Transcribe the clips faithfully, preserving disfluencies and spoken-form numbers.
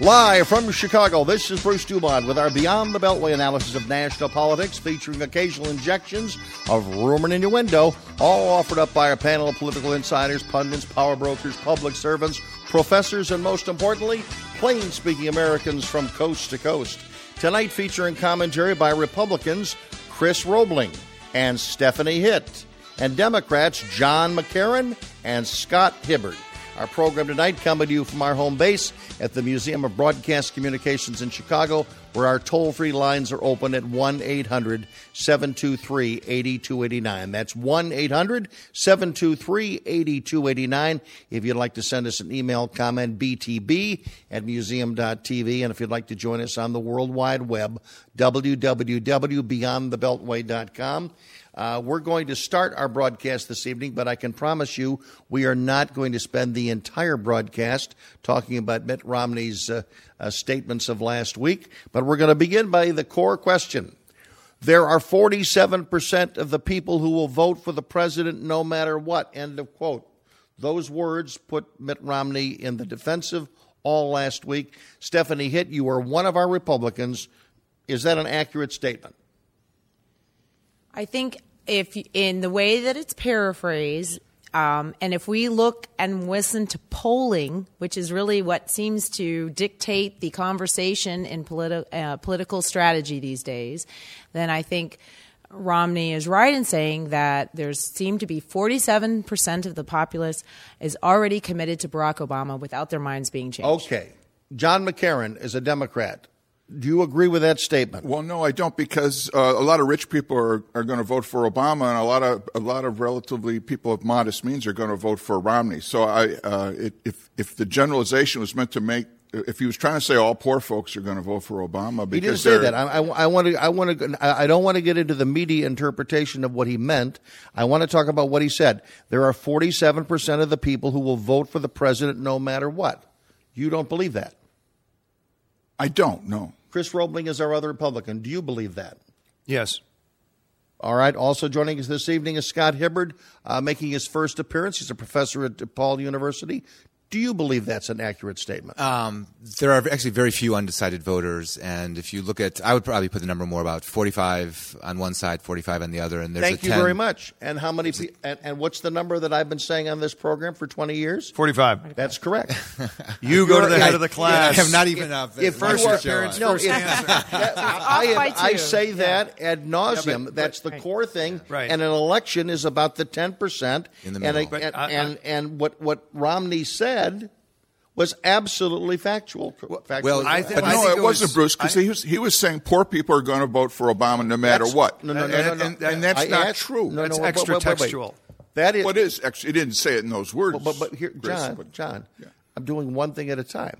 Live from Chicago, this is Bruce Dumont with our Beyond the Beltway analysis of national politics, featuring occasional injections of rumor and innuendo, all offered up by a panel of political insiders, pundits, power brokers, public servants, professors, and most importantly, plain-speaking Americans from coast to coast. Tonight featuring commentary by Republicans Chris Roebling and Stephanie Hitt, and Democrats John McCarran and Scott Hibbard. Our program tonight coming to you from our home base at the Museum of Broadcast Communications in Chicago, where our toll-free lines are open at one eight hundred seven two three eight two eight nine. That's one eight hundred seven two three eight two eight nine. If you'd like to send us an email, comment b t b at museum dot t v. And if you'd like to join us on the World Wide Web, w w w dot beyond the beltway dot com. Uh, we're going to start our broadcast this evening, but I can promise you we are not going to spend the entire broadcast talking about Mitt Romney's uh, uh, statements of last week. But we're going to begin by the core question. There are forty-seven percent of the people who will vote for the president no matter what, end of quote. Those words put Mitt Romney in the defensive all last week. Stephanie Hitt, you are one of our Republicans. Is that an accurate statement? I think if in the way that it's paraphrased, um, and if we look and listen to polling, which is really what seems to dictate the conversation in politi- uh, political strategy these days, then I think Romney is right in saying that there seem to be forty-seven percent of the populace is already committed to Barack Obama without their minds being changed. Okay. John McCarran is a Democrat. Do you agree with that statement? Well, no, I don't, because uh, a lot of rich people are, are going to vote for Obama, and a lot of a lot of relatively people of modest means are going to vote for Romney. So, I uh, it, if if the generalization was meant to make, if he was trying to say all poor folks are going to vote for Obama, because he didn't say that. I, I, I want to. I want to. I don't want to get into the media interpretation of what he meant. I want to talk about what he said. There are forty-seven percent of the people who will vote for the president no matter what. You don't believe that? I don't. No. Chris Roebling is our other Republican. Do you believe that? Yes. All right. Also joining us this evening is Scott Hibbard, uh, making his first appearance. He's a professor at DePaul University. Do you believe that's an accurate statement? Um, there are actually very few undecided voters, and if you look at, I would probably put the number more about forty-five on one side, forty-five on the other. And there's Thank a you ten very much. And how many? Pe- and, and what's the number that I've been saying on this program for twenty years? forty-five. That's correct. You go to the head of the class. I have not even if, uh, if first you are, appearance, no, first if, answer. that, I, have, I say that ad nauseum. Yeah, but, that's but, the core thing. Right. And an election is about the ten percent. In the and, middle. a, and, I, I, and and what what Romney said was absolutely factual. factual well, I think, but I no, think it, it wasn't, was, Bruce, because he was he was saying poor people are going to vote for Obama no matter That's, what. No, no, no, and, no, no. And, and that's I not asked, true. No, That's no, extra wait, wait, wait, wait. textual. That is. What is extra? He didn't say it in those words. But, but, but here, Chris, John, but, John, yeah. I'm doing one thing at a time.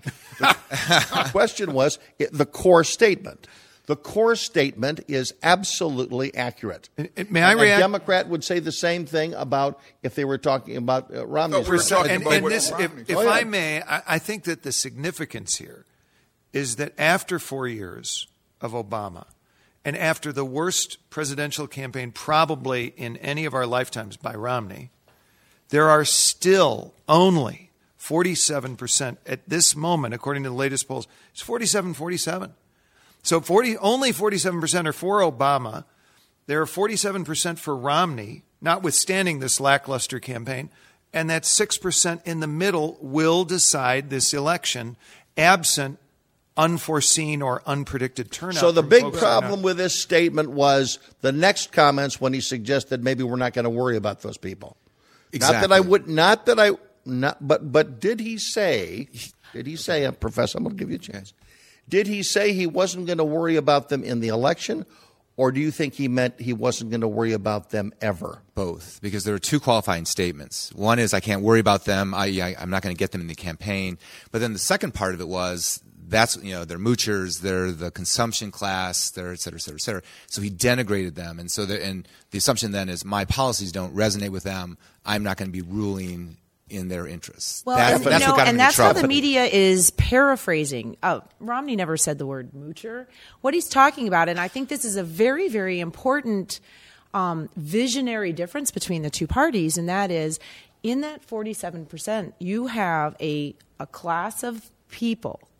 The question was it, the core statement. The core statement is absolutely accurate. May I and react? A Democrat would say the same thing about if they were talking about uh, Romney. No, we're So, talking and, about and what this, if, Romney if Oh, yeah. I may, I, I think that the significance here is that after four years of Obama, and after the worst presidential campaign probably in any of our lifetimes by Romney, there are still only forty-seven percent at this moment, according to the latest polls. It's forty-seven forty-seven. So forty, only forty-seven percent are for Obama. There are forty-seven percent for Romney, notwithstanding this lackluster campaign. And that six percent in the middle will decide this election, absent unforeseen or unpredicted turnout. So the from big folks who are problem not- with this statement was the next comments when he suggested maybe we're not going to worry about those people. Exactly. Not that I would, not that I, not, but but did he say? Did he say, uh, Professor? I'm going to give you a chance. Did he say he wasn't going to worry about them in the election, or do you think he meant he wasn't going to worry about them ever? Both, because there are two qualifying statements. One is I can't worry about them. I, I, I'm not going to get them in the campaign. But then the second part of it was that's, you know, they're moochers, they're the consumption class, they're et cetera, et cetera, et cetera. So he denigrated them. And so the, and the assumption then is my policies don't resonate with them. I'm not going to be ruling in their interests. Well, that's, and, that's you know, what got him and into that's how trouble. the media is paraphrasing. Oh, Romney never said the word moocher. What he's talking about, and I think this is a very, very important um, visionary difference between the two parties, and that is in that forty-seven percent, you have a, a class of people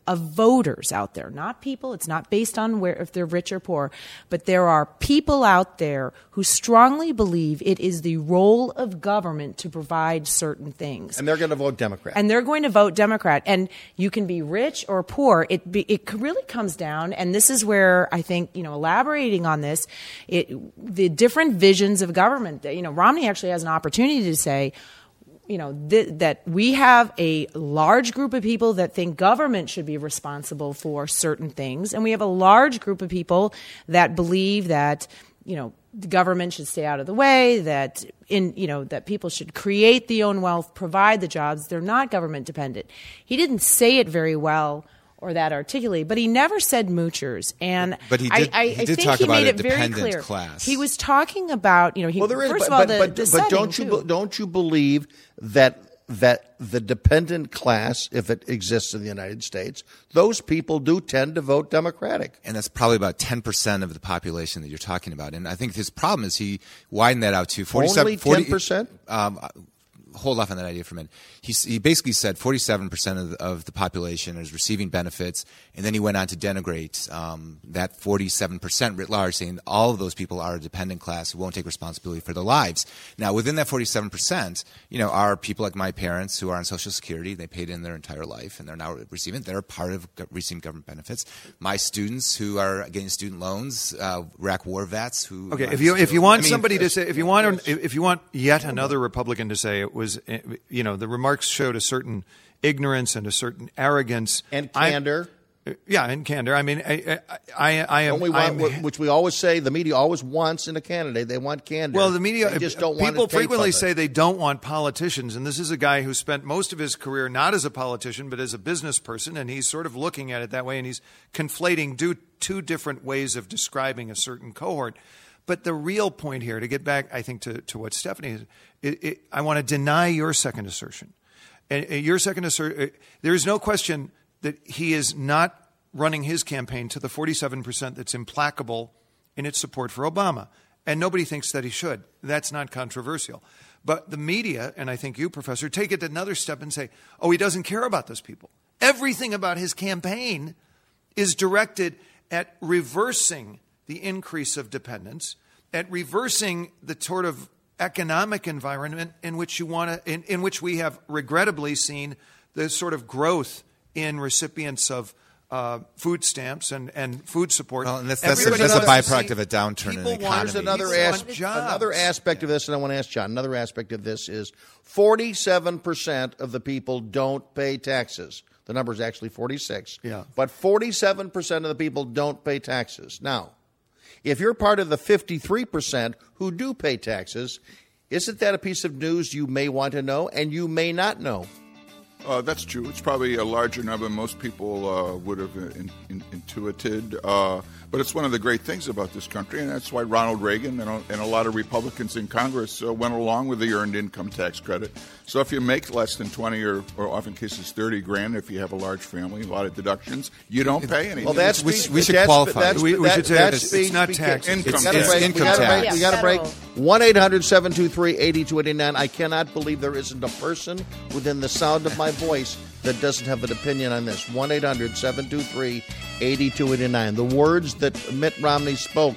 of voters out there, not people. It's not based on where if they're rich or poor, but there are people out there who strongly believe it is the role of government to provide certain things. And they're going to vote Democrat. And they're going to vote Democrat. And you can be rich or poor. It be, it really comes down, and this is where I think, you know, elaborating on this, it, the different visions of government. You know, Romney actually has an opportunity to say, you know, th- that we have a large group of people that think government should be responsible for certain things. And we have a large group of people that believe that, you know, the government should stay out of the way, that in, you know, that people should create the own wealth, provide the jobs. They're not government dependent. He didn't say it very well or that articulately, but he never said moochers. And but he did, I, I, he I did think talk he about made a it very dependent clear. class. He was talking about, you know, he, well, there is, first but, of all, but, the, but, the but setting, don't you too. don't you believe that that the dependent class, if it exists in the United States, those people do tend to vote Democratic? And that's probably about ten percent of the population that you're talking about. And I think his problem is he widened that out to forty-seven. Only ten percent? Um, hold off on that idea for a minute. He, he basically said forty-seven percent of the, of the population is receiving benefits, and then he went on to denigrate um, that forty-seven percent writ large, saying all of those people are a dependent class who won't take responsibility for their lives. Now, within that forty-seven percent, you know, are people like my parents who are on Social Security. They paid in their entire life, and they're now receiving it. They're part of receiving government benefits. My students who are getting student loans, uh, Iraq war vets who. Okay, if you if you want I mean, somebody to say, if you want if you want yet another Republican to say it was, you know, the remarks showed a certain ignorance and a certain arrogance And candor. I, yeah, and candor. I mean, I I, I, I am. Don't we want, I'm, which we always say, the media always wants in a candidate. They want candor. Well, the media they just don't want people to tape frequently of it. say they don't want politicians, and this is a guy who spent most of his career not as a politician but as a business person, and he's sort of looking at it that way, and he's conflating do, two different ways of describing a certain cohort. But the real point here, to get back, I think, to, to what Stephanie is, it, it, I want to deny your second assertion. And uh, your second assertion, uh, there is no question that he is not running his campaign to the forty-seven percent that's implacable in its support for Obama. And nobody thinks that he should. That's not controversial. But the media, and I think you, Professor, take it another step and say, oh, he doesn't care about those people. Everything about his campaign is directed at reversing the increase of dependence, at reversing the sort of economic environment in which you want to, in, in which we have regrettably seen the sort of growth in recipients of uh, food stamps and, and food support. Well, and that's, that's, a, Everybody that's a wants to byproduct see of a downturn in the people want- economy. Here's another, People as- want jobs. another aspect of this, and I want to ask John, another aspect of this is forty-seven percent of the people don't pay taxes. The number is actually forty-six. Yeah. But forty-seven percent of the people don't pay taxes. Now, if you're part of the fifty-three percent who do pay taxes, isn't that a piece of news you may want to know and you may not know? Uh, that's true. It's probably a larger number than most people uh, would have in, in, intuited. Uh, but it's one of the great things about this country, and that's why Ronald Reagan and a, and a lot of Republicans in Congress uh, went along with the earned income tax credit. So if you make less than twenty or, or often cases thirty grand, if you have a large family, a lot of deductions, you don't pay anything. Well, that's We- speaks- we should that's- qualify. that's- We- we that- should say that it's- speaks it's not because- tax. we It's- gotta it's break- income we gotta tax. break. We got to break. Federal. one eight hundred seven two three eight two eight nine. I cannot believe there isn't a person within the sound of my voice that doesn't have an opinion on this. one eight hundred seven two three eight two eight nine. The words that Mitt Romney spoke,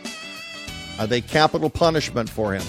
are they capital punishment for him?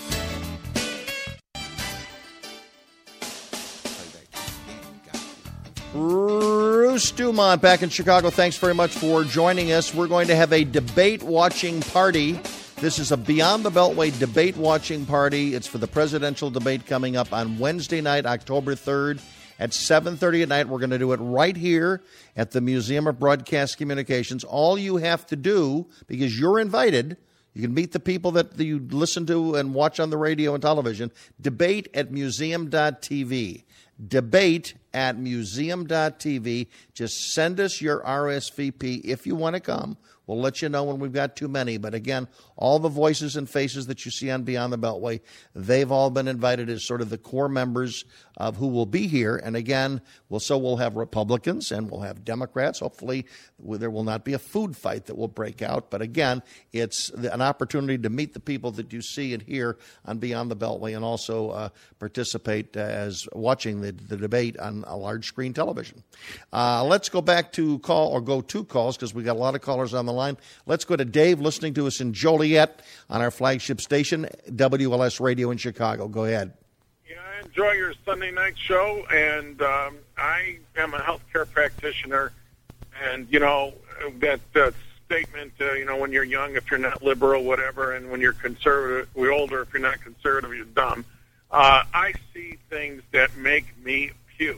Bruce Dumont back in Chicago. Thanks very much for joining us. We're going to have a debate watching party. This is a Beyond the Beltway debate watching party. It's for the presidential debate coming up on Wednesday night, October third at seven thirty at night. We're going to do it right here at the Museum of Broadcast Communications. All you have to do, because you're invited, you can meet the people that you listen to and watch on the radio and television, debate at museum dot t v. Debate at museum dot t v. Just send us your R S V P if you want to come. We'll let you know when we've got too many. But again, all the voices and faces that you see on Beyond the Beltway, they've all been invited as sort of the core members of who will be here. And again, we'll, so we'll have Republicans and we'll have Democrats. Hopefully there will not be a food fight that will break out. But again, it's an opportunity to meet the people that you see and hear on Beyond the Beltway, and also uh, participate uh, as watching the, the debate on a large screen television. Uh, let's go back to call or go to calls, because we got a lot of callers on the line. Let's go to Dave, listening to us in Joliet on our flagship station, W L S Radio in Chicago. Go ahead. Yeah, I enjoy your Sunday night show, and um, I am a healthcare practitioner, and, you know, that uh, statement, uh, you know, when you're young, if you're not liberal, whatever, and when you're conservative, we're older, if you're not conservative, you're dumb. Uh, I see things that make me puke.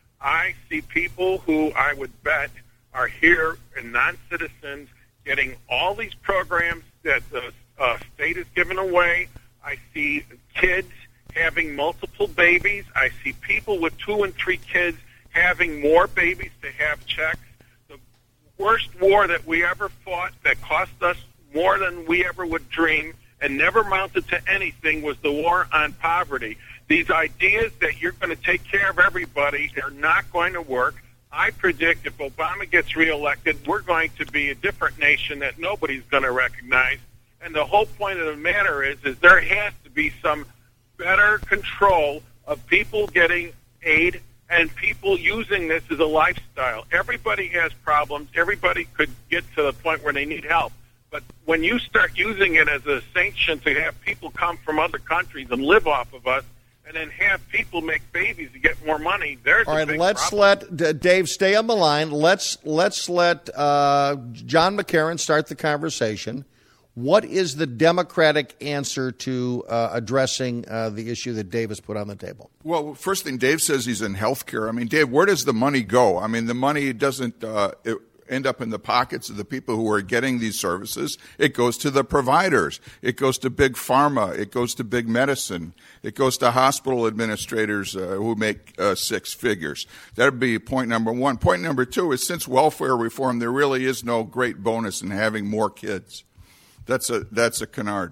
I see people who I would bet are here and non-citizens getting all these programs that the uh, state is giving away. I see kids having multiple babies. I see people with two and three kids having more babies to have checks. The worst war that we ever fought that cost us more than we ever would dream and never amounted to anything was the war on poverty. These ideas that you're going to take care of everybody are not going to work. I predict if Obama gets reelected, we're going to be a different nation that nobody's going to recognize. And the whole point of the matter is, is there has to be some better control of people getting aid and people using this as a lifestyle. Everybody has problems. Everybody could get to the point where they need help. But when you start using it as a sanction to have people come from other countries and live off of us, and then have people make babies to get more money, there's all a right. big Let's problem. let D- Dave stay on the line. Let's let's let uh, John McCarran start the conversation. What is the Democratic answer to uh, addressing uh, the issue that Dave has put on the table? Well, first thing, Dave says he's in healthcare. I mean, Dave, where does the money go? I mean, the money doesn't uh, it end up in the pockets of the people who are getting these services. It goes to the providers. It goes to big pharma. It goes to big medicine. It goes to hospital administrators uh, who make uh, six figures. That would be point number one. Point number two is, since welfare reform, there really is no great bonus in having more kids. That's a that's a canard.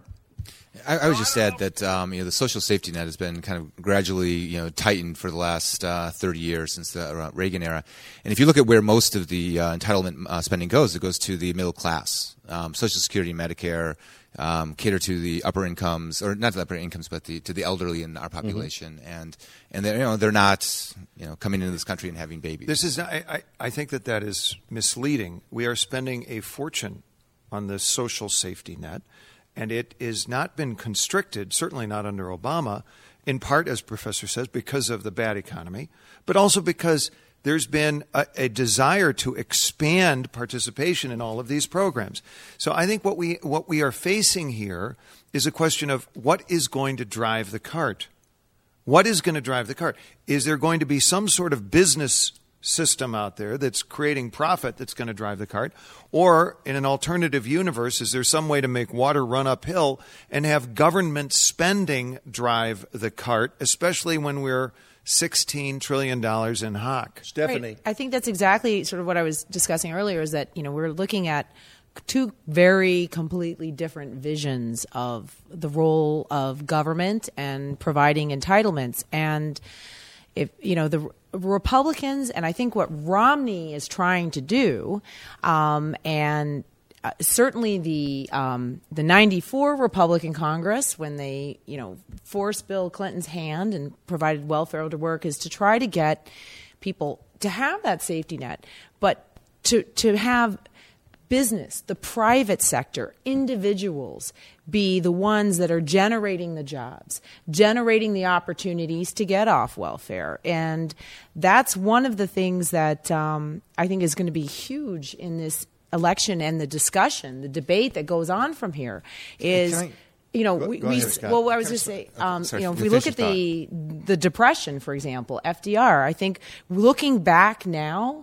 I, I would just add that um, you know the social safety net has been kind of gradually you know tightened for the last uh, thirty years since the uh, Reagan era, and if you look at where most of the uh, entitlement uh, spending goes, it goes to the middle class, um, Social Security, Medicare, um, cater to the upper incomes, or not the upper incomes, but the to the elderly in our population, mm-hmm. and and they're, you know they're not you know coming into this country and having babies. This is I, I, I think that that is misleading. We are spending a fortune on the social safety net. And it has not been constricted, certainly not under Obama, in part, as Professor says, because of the bad economy, but also because there's been a, a desire to expand participation in all of these programs. So I think what we what we are facing here is a question of what is going to drive the cart. What is going to drive the cart? Is there going to be some sort of business system out there that's creating profit that's going to drive the cart? Or in an alternative universe, is there some way to make water run uphill and have government spending drive the cart, especially when we're sixteen trillion dollars in hock? Stephanie. Right. I think that's exactly sort of what I was discussing earlier, is that, you know, we're looking at two very completely different visions of the role of government and providing entitlements. And if, you know, the Republicans, and I think what Romney is trying to do, um, and uh, certainly the um, the ninety-four Republican Congress, when they, you know, forced Bill Clinton's hand and provided welfare to work, is to try to get people to have that safety net, but to to have business, the private sector, individuals be the ones that are generating the jobs, generating the opportunities to get off welfare. And that's one of the things that um, I think is going to be huge in this election and the discussion, the debate that goes on from here is... Can I- You know, Go- we, go we ahead, Scott. well, I was just saying, um, Sorry, you know, if you we look finish at your the the Depression, for example, F D R, I think looking back now,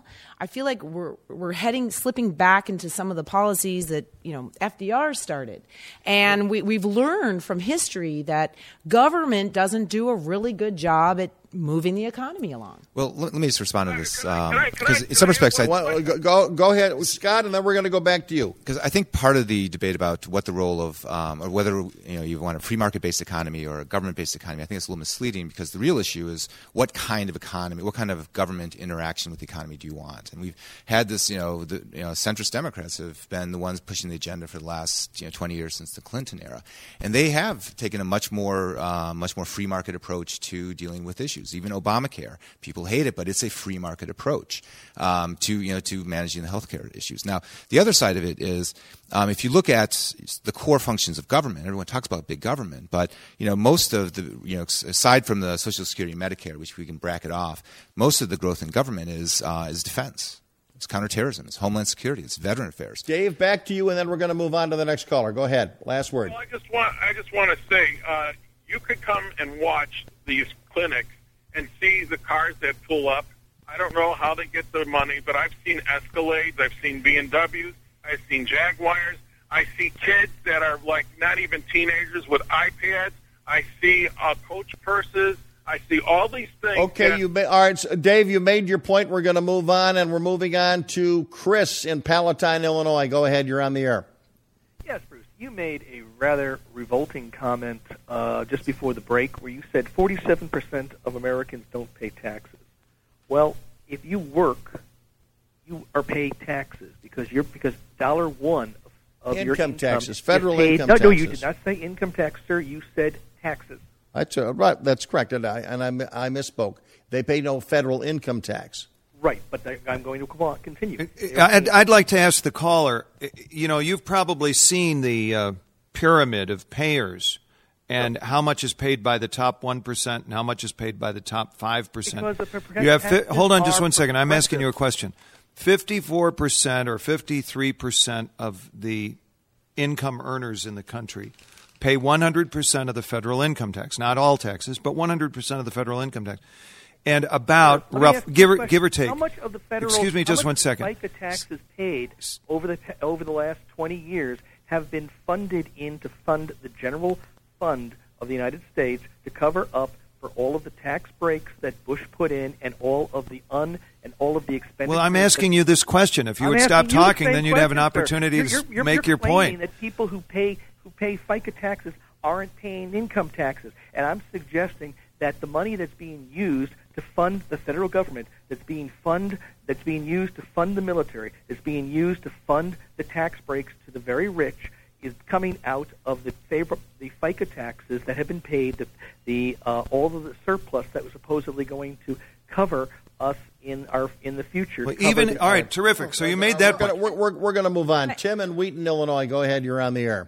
I feel like we're we're heading slipping back into some of the policies that, you know, F D R started. And we, we've learned from history that government doesn't do a really good job at moving the economy along. Well, let, let me just respond to this. Um, Can I- can I- because can in some I- respects, I, Well, go, go go ahead, Scott, and then we're going to go back to you. Because I think part of the debate about what the role of, um, or whether you know you want a free market-based economy or a government-based economy, I think it's a little misleading because the real issue is what kind of economy, what kind of government interaction with the economy do you want? And we've had this, you know, the you know, centrist Democrats have been the ones pushing the agenda for the last you know twenty years since the Clinton era, and they have taken a much more, uh, much more free market approach to dealing with issues. Even Obamacare, people hate it, but it's a free market approach um, to you know to managing the healthcare issues. Now, the other side of it is um, if you look at the core functions of government, everyone talks about big government, but you know most of the you know aside from the Social Security and Medicare, which we can bracket off, most of the growth in government is uh, is defense. It's counterterrorism. It's homeland security. It's veteran affairs. Dave, back to you, and then we're going to move on to the next caller. Go ahead. Last word. Well, I just want I just want to say uh, you could come and watch these clinics and see the cars that pull up. I don't know how they get the money, but I've seen Escalades, I've seen B M Ws, I've seen Jaguars. I see kids that are like not even teenagers with iPads. I see uh, Coach purses. I see all these things. Okay, that- you ma- all right, so Dave, you made your point. We're going to move on, and we're moving on to Chris in Palatine, Illinois. Go ahead. You're on the air. Yes, Bruce. You made a rather revolting comment uh, just before the break where you said forty-seven percent of Americans don't pay taxes. Well, if you work, you are paying taxes because you're because dollar one of, of your Income income taxes, is federal paid, income no, taxes. No, you did not say income tax, sir. You said taxes. That's uh, right. That's correct, and I and I, I misspoke. They pay no federal income tax. Right, but I, I'm going to come on, continue. I'd, I'd like to ask the caller, you know, you've probably seen the uh, pyramid of payers and how much is paid by the top one percent and how much is paid by the top five percent. Because the per- You have fi- taxes hold on just are one second. I'm asking you a progressive. question. fifty-four percent or fifty-three percent of the income earners in the country pay one hundred percent of the federal income tax. Not all taxes, but one hundred percent of the federal income tax. And about Let me rough, ask you give a or, question. give or take. How much of the federal? Excuse me, how just much one second. FICA taxes paid over the ta- over the last twenty years have been funded in to fund the general fund of the United States to cover up for all of the tax breaks that Bush put in and all of the un and all of the expenditures. Well, I'm asking you this question. If you I'm would stop asking you the talking, same then you'd have an question, sir. opportunity You're- to you're- you're- make you're your claiming point. That people who pay who pay FICA taxes aren't paying income taxes, and I'm suggesting that the money that's being used to fund the federal government, that's being fund, that's being used to fund the military, that's being used to fund the tax breaks to the very rich, is coming out of the favor, the FICA taxes that have been paid, the, the uh, all of the surplus that was supposedly going to cover us in our in the future. Well, cover even the- all right, terrific. So you made that We're point. gonna, we're, we're, we're going to move on. Tim in Wheaton, Illinois. Go ahead. You're on the air.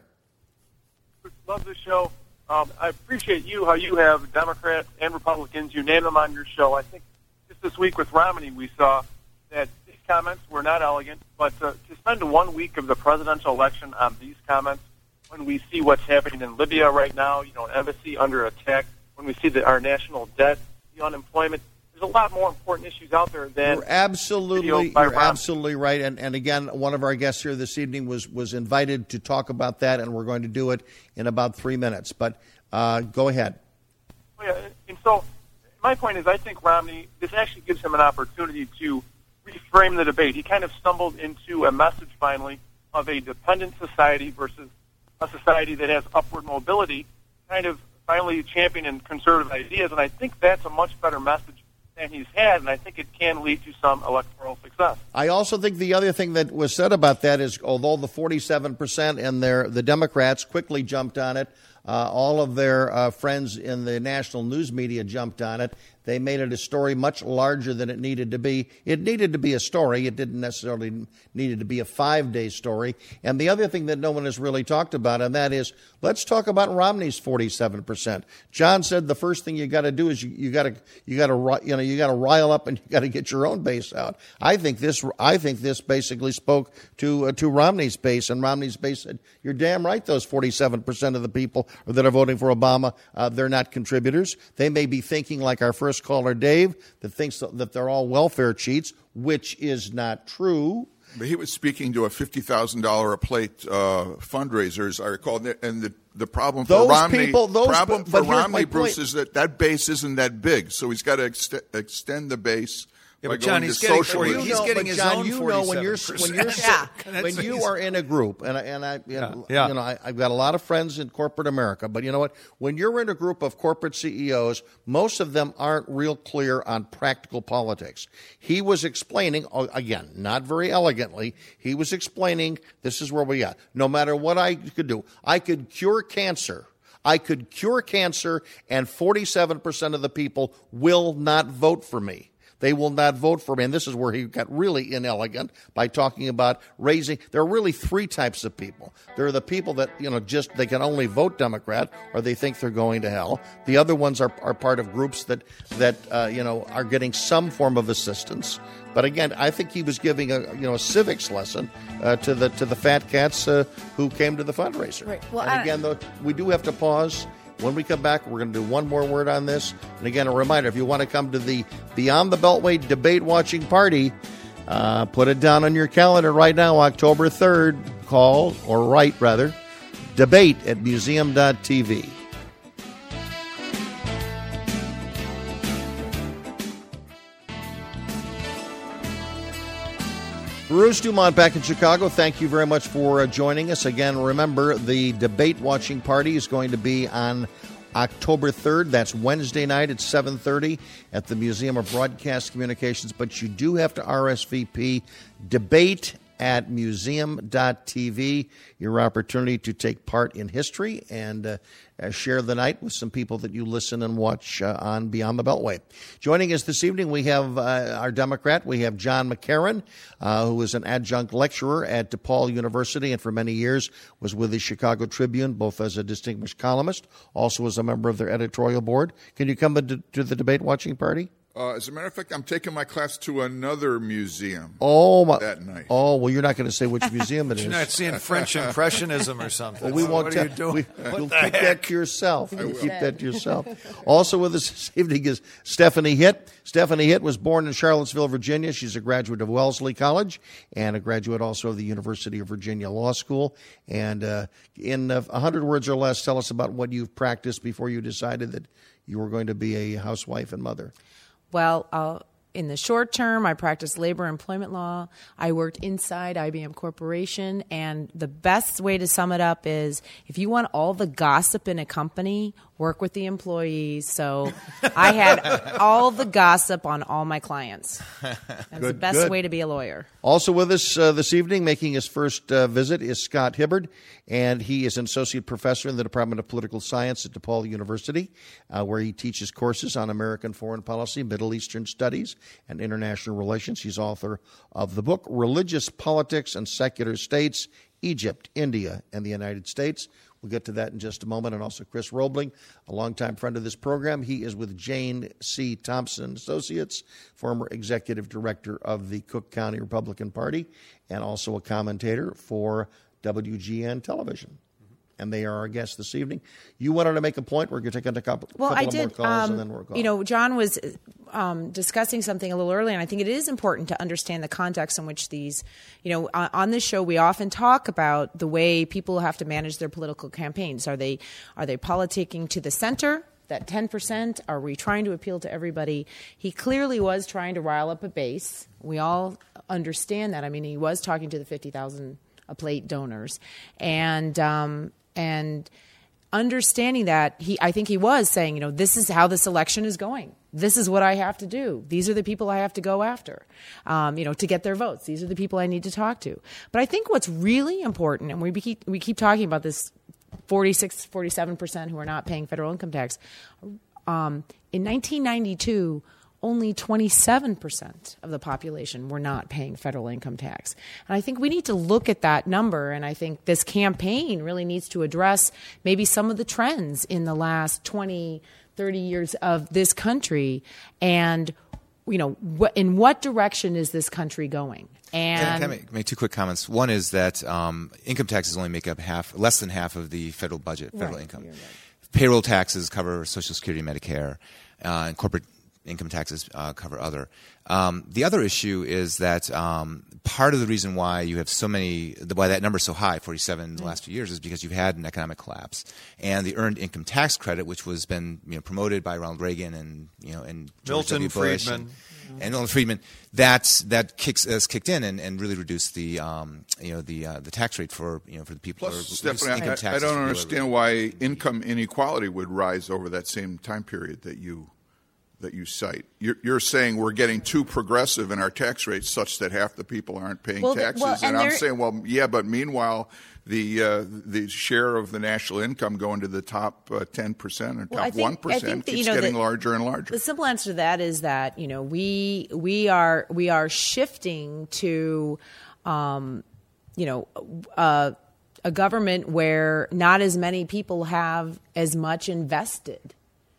Love the show. Um, I appreciate you, how you have Democrats and Republicans. You name them on your show. I think just this week with Romney, we saw that these comments were not elegant, but uh, to spend one week of the presidential election on these comments, when we see what's happening in Libya right now, you know, an embassy under attack, when we see that our national debt, the unemployment, there's a lot more important issues out there than You're absolutely, video by you're Romney. absolutely right. And, and again, one of our guests here this evening was was invited to talk about that, and we're going to do it in about three minutes. But uh, go ahead. Yeah, and so my point is I think Romney, this actually gives him an opportunity to reframe the debate. He kind of stumbled into a message finally of a dependent society versus a society that has upward mobility, kind of finally championing conservative ideas, and I think that's a much better message than he's had, and I think it can lead to some electoral success. I also think the other thing that was said about that is, although the forty-seven percent and their the Democrats quickly jumped on it, uh, all of their uh, friends in the national news media jumped on it. They made it a story much larger than it needed to be. It needed to be a story. It didn't necessarily needed to be a five-day story. And the other thing that no one has really talked about, and that is, let's talk about Romney's forty-seven percent. John said the first thing you got to do is you, you got to you got to you know you got to rile up and you got to get your own base out. I think this I think this basically spoke to uh, to Romney's base, and Romney's base said, "You're damn right. Those forty-seven percent of the people that are voting for Obama, uh, they're not contributors. They may be thinking like our first Chris caller Dave that thinks that they're all welfare cheats, which is not true. But he was speaking to a fifty thousand dollars a plate uh, fundraisers, I recall, and the the problem for Those Romney, people- those- problem but- for but here's my Romney, Bruce, point. is that that base isn't that big, so he's got to ext- extend the base. Yeah, by but John, going he's to getting socialism. forty- You he's know, getting but his John, own you know when you're when you're Yeah. when you are in a group, and I, and I, you know, Yeah. you know I, I've got a lot of friends in corporate America, but you know what? When you're in a group of corporate C E Os, most of them aren't real clear on practical politics. He was explaining, oh, again, not very elegantly. He was explaining, this is where we are. No matter what I could do, I could cure cancer. I could cure cancer, and forty-seven percent of the people will not vote for me. They will not vote for me. And this is where he got really inelegant by talking about raising. There are really three types of people. There are the people that, you know, just they can only vote Democrat or they think they're going to hell. The other ones are, are part of groups that, that uh, you know, are getting some form of assistance. But again, I think he was giving a you know a civics lesson uh, to the to the fat cats uh, who came to the fundraiser. Right. Well, and I- again, though, we do have to pause. When we come back, we're going to do one more word on this. And again, a reminder, if you want to come to the Beyond the Beltway debate watching party, uh, put it down on your calendar right now, October third. Call, or write rather, debate at museum dot t v. Bruce Dumont back in Chicago. Thank you very much for uh, joining us. Again, remember, the debate watching party is going to be on October third. That's Wednesday night at seven thirty at the Museum of Broadcast Communications. But you do have to R S V P debate at museum dot t v. Your opportunity to take part in history and uh, uh, share the night with some people that you listen and watch uh, on Beyond the Beltway. Joining us this evening, we have uh, our Democrat. We have John McCarran, uh, who is an adjunct lecturer at DePaul University and for many years was with the Chicago Tribune, both as a distinguished columnist, also as a member of their editorial board. Can you come to, to the debate watching party? Uh, as a matter of fact, I'm taking my class to another museum Oh, my. that night. Oh, well, you're not going to say which museum it is. You're not seeing French Impressionism or something. Well, we won't What are you tell- doing? we- What You'll the keep heck? that to yourself. You'll keep that to yourself. Also with us this evening is Stephanie Hitt. Stephanie Hitt was born in Charlottesville, Virginia. She's a graduate of Wellesley College and a graduate also of the University of Virginia Law School. And uh, in uh, one hundred words or less, tell us about what you've practiced before you decided that you were going to be a housewife and mother. Well, uh, in the short term, I practiced labor employment law. I worked inside I B M Corporation. And the best way to sum it up is if you want all the gossip in a company, work with the employees. So I had all the gossip on all my clients. That's the Good, best good. way to be a lawyer. Also with us uh, this evening, making his first uh, visit, is Scott Hibbard, and he is an associate professor in the Department of Political Science at DePaul University, uh, where he teaches courses on American foreign policy, Middle Eastern studies, and international relations. He's author of the book Religious Politics and Secular States, Egypt, India, and the United States. We'll get to that in just a moment. And also Chris Roebling, a longtime friend of this program. He is with Jane C. Thompson Associates, former executive director of the Cook County Republican Party, and also a commentator for W G N Television. And they are our guests this evening. You wanted to make a point. We're going to take a couple, Well, couple I of did. more calls um, and then we're going. You know, John was um, discussing something a little earlier, and I think it is important to understand the context in which these, you know, on, on this show we often talk about the way people have to manage their political campaigns. Are they are they politicking to the center? That ten percent? Are we trying to appeal to everybody? He clearly was trying to rile up a base. We all understand that. I mean, he was talking to the fifty thousand a plate donors, and um, and understanding that, he I think he was saying, you know, this is how this election is going. This is what I have to do. These are the people I have to go after, um, you know, to get their votes. These are the people I need to talk to. But I think what's really important, and we keep we keep talking about this forty-six, forty-seven percent who are not paying federal income tax. Um, in nineteen ninety-two, only twenty-seven percent of the population were not paying federal income tax. And I think we need to look at that number, and I think this campaign really needs to address maybe some of the trends in the last twenty, thirty years of this country, and you know, wh- in what direction is this country going? And Can I, can I make, make two quick comments? One is that um, income taxes only make up half, less than half of the federal budget, federal Right, income. you're right. Payroll taxes cover Social Security, Medicare, uh, and corporate income taxes uh, cover other. Um, the other issue is that um, part of the reason why you have so many, why that number is so high, forty-seven in the last few years, is because you've had an economic collapse, and the earned income tax credit, which was been you know promoted by Ronald Reagan and you know and George Milton W. Bush Friedman. and, and Milton Friedman, that's that kicks has kicked in and, and really reduced the um, you know the uh, the tax rate for you know for the people. Plus, who are Stephanie, income I, I taxes don't for understand people. why income inequality would rise over that same time period that you that you cite. You're, you're saying we're getting too progressive in our tax rates such that half the people aren't paying Well, the- taxes, well, and, and I'm there- saying, well, yeah, but meanwhile, the uh, the share of the national income going to the top uh, ten percent or Well, I top think- one I percent think that, keeps you know, getting the- larger and larger. The simple answer to that is that you know we we are we are shifting to, um, you know, uh, a government where not as many people have as much invested.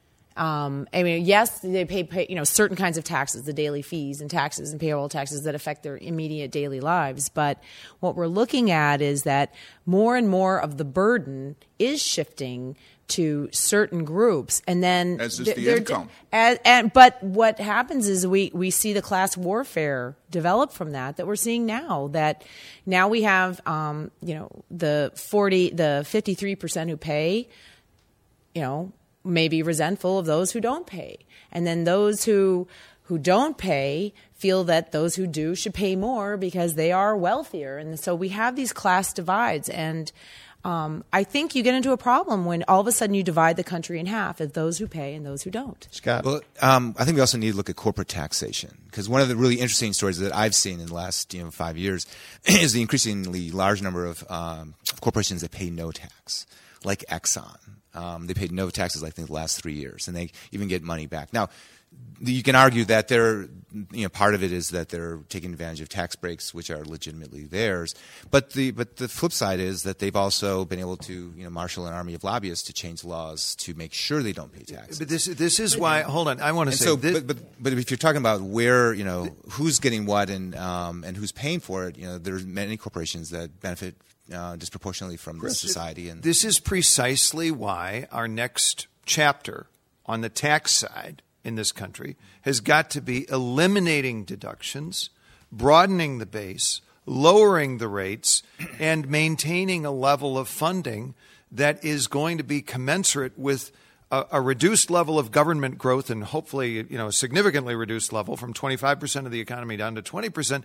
Um, I mean, yes, they pay, pay, you know, certain kinds of taxes, the daily fees and taxes and payroll taxes that affect their immediate daily lives. But what we're looking at is that more and more of the burden is shifting to certain groups, and then As is they're- the they're- income. And, and but what happens is we we see the class warfare develop from that that we're seeing now. That now we have, um, you know, the forty, the fifty-three percent who pay, you know, may be resentful of those who don't pay. And then those who who don't pay feel that those who do should pay more because they are wealthier. And so we have these class divides. And um, I think you get into a problem when all of a sudden you divide the country in half of those who pay and those who don't. Scott. Well, um, I think we also need to look at corporate taxation, because one of the really interesting stories that I've seen in the last you know five years is the increasingly large number of um, corporations that pay no tax, like Exxon. Um, they paid no taxes, I think, the last three years, and they even get money back. Now, you can argue that they're, you know, part of it is that they're taking advantage of tax breaks, which are legitimately theirs. But the but the flip side is that they've also been able to, you know, marshal an army of lobbyists to change laws to make sure they don't pay taxes. But this this is why. Hold on, I want to And say so, this. but, but but if you're talking about where you know who's getting what and um, and who's paying for it, you know, there's many corporations that benefit uh, disproportionately from this society. And This is precisely why our next chapter on the tax side in this country has got to be eliminating deductions, broadening the base, lowering the rates, and maintaining a level of funding that is going to be commensurate with a, a reduced level of government growth, and hopefully, you know, a significantly reduced level from twenty-five percent of the economy down to twenty percent,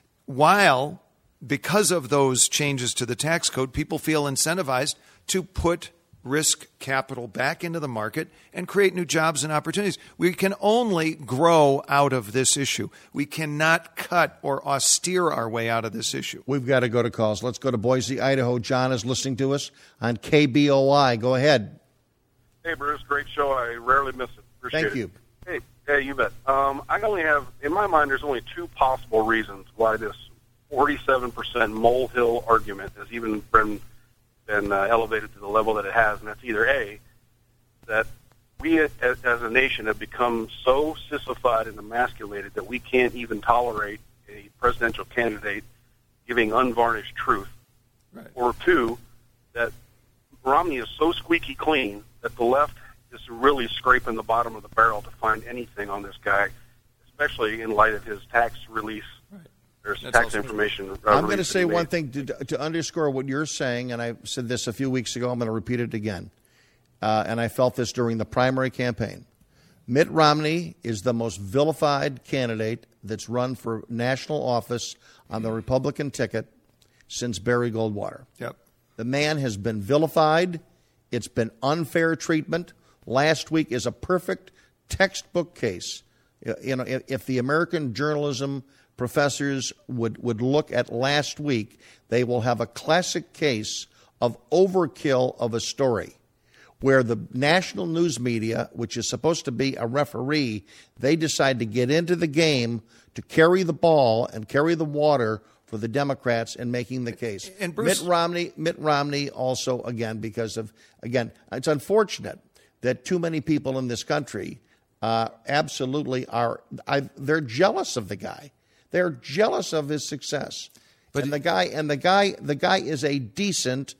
while because of those changes to the tax code, people feel incentivized to put risk capital back into the market and create new jobs and opportunities. We can only grow out of this issue. We cannot cut or austere our way out of this issue. We've got to go to calls. Let's go to Boise, Idaho. John is listening to us on K B O I. Go ahead. Hey, Bruce, great show. I rarely miss it. Appreciate Thank it. you. Hey, hey, you bet. Um, I only have, in my mind, there's only two possible reasons why this forty-seven percent molehill argument has even been been uh, elevated to the level that it has, and that's either A, that we as, as a nation have become so sissified and emasculated that we can't even tolerate a presidential candidate giving unvarnished truth, Right. or two, that Romney is so squeaky clean that the left is really scraping the bottom of the barrel to find anything on this guy, especially in light of his tax release. There's That's tax also information. Uh, I'm going to release say that he one made. thing to, to underscore what you're saying, and I said this a few weeks ago. I'm going to repeat it again. Uh, and I felt this during the primary campaign. Mitt Romney is the most vilified candidate that's run for national office on the Republican ticket since Barry Goldwater. Yep. The man has been vilified. It's been unfair treatment. Last week is a perfect textbook case. You know, if, if the American journalism professors would, would look at last week, they will have a classic case of overkill of a story where the national news media, which is supposed to be a referee, they decide to get into the game to carry the ball and carry the water for the Democrats in making the case. And Bruce- Mitt Romney, Mitt Romney also, again, because of, again, it's unfortunate that too many people in this country uh, absolutely are, I, they're jealous of the guy. They're jealous of his success. But and the guy, and the guy, the guy is a decent,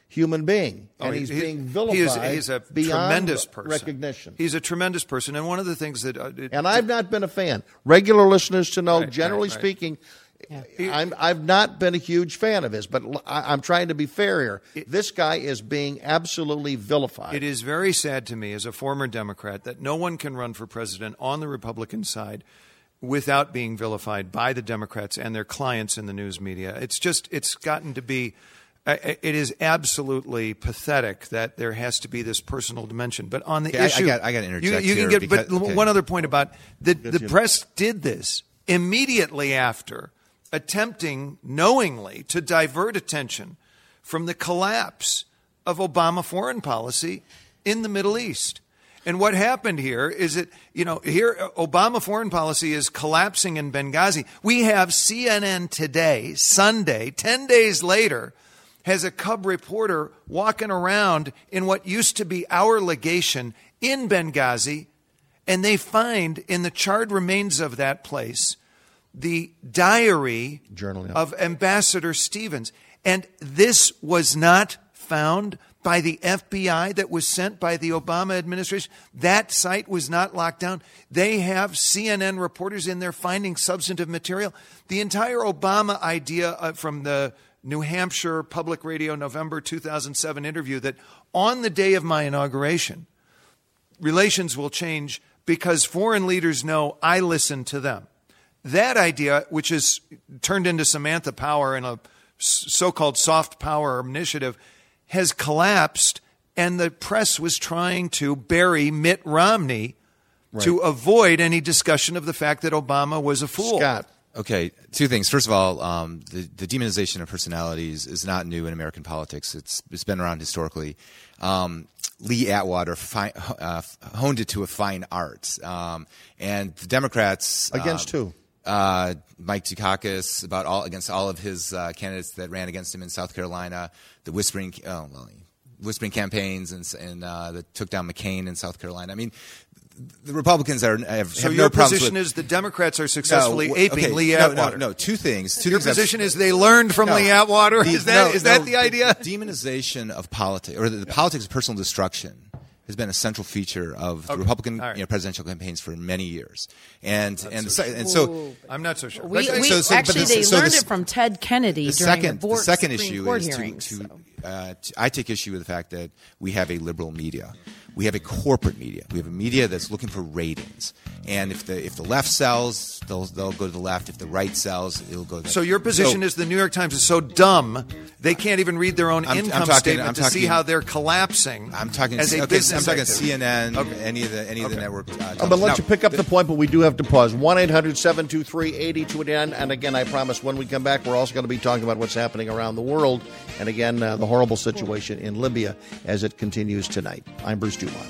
human being, and Oh, he's he- being he vilified is, he's a beyond tremendous person. recognition. He's a tremendous person, and one of the things that uh, it, And I've not been a fan. Regular listeners to know, Right, generally right, right. speaking, I'm, I've not been a huge fan of his, but l- I, am trying to be fair here. It, this guy is being absolutely vilified. It is very sad to me as a former Democrat that no one can run for president on the Republican side without being vilified by the Democrats and their clients in the news media. It's just, it's gotten to be, it is absolutely pathetic that there has to be this personal dimension. But on the Yeah, I- I issue, got- I got to you, interject you can here get. But because- okay. one other point about the Yes, the yes. press did this immediately after attempting knowingly to divert attention from the collapse of Obama foreign policy in the Middle East. And what happened here is that, you know, here Obama foreign policy is collapsing in Benghazi. We have C N N today, Sunday, ten days later, has a cub reporter walking around in what used to be our legation in Benghazi, and they find in the charred remains of that place the diary Journal, yeah. of Ambassador Stevens. And this was not found by the F B I that was sent by the Obama administration. That site was not locked down. They have C N N reporters in there finding substantive material. The entire Obama idea uh, from the New Hampshire Public Radio November two thousand seven interview that on the day of my inauguration, relations will change because foreign leaders know I listen to them. That idea, which is turned into Samantha Power and a so-called soft power initiative, has collapsed, and the press was trying to bury Mitt Romney right. to avoid any discussion of the fact that Obama was a fool. Scott. Okay, two things. First of all, um, the, the demonization of personalities is not new in American politics. It's it's been around historically. Um, Lee Atwater fi- uh, honed it to a fine art, um, and the Democrats Against um, who? Uh, Mike Dukakis about all against all of his uh, candidates that ran against him in South Carolina. The whispering, oh well, whispering campaigns and and uh, that took down McCain in South Carolina. I mean, the Republicans are have, so have your no problems position with, is the Democrats are successfully no, aping okay, Lee no, Atwater. No, no, two things. Two your things position is they learned from no, Lee Atwater. The, is that no, is that no, the idea? The demonization of politics, or the, the politics of personal destruction, has been a central feature of the Okay. Republican Right. you know, presidential campaigns for many years, and Not and so so, and so I'm not so sure. We, But- we so- so- but actually the- they so learned the- it from Ted Kennedy the during second, the, board, the second Supreme issue Court is to, hearings. to, so. uh, to I take issue with the fact that we have a liberal media. We have a corporate media. We have a media that's looking for ratings. And if the if the left sells, they'll they'll go to the left. If the right sells, it'll go to the So your position so, is the New York Times is so dumb they can't even read their own I'm- I'm income talking- statement I'm to talking- see how they're collapsing. I'm talking. as a okay, business I'm talking activity. C N N, Okay. any of the any of the network. Uh, I'm going to television. let Now, you pick up the point, but we do have to pause. one eight hundred seven two three eight zero two nine. And again, I promise when we come back, we're also going to be talking about what's happening around the world. And again, uh, the horrible situation in Libya as it continues tonight. I'm Bruce Dumont.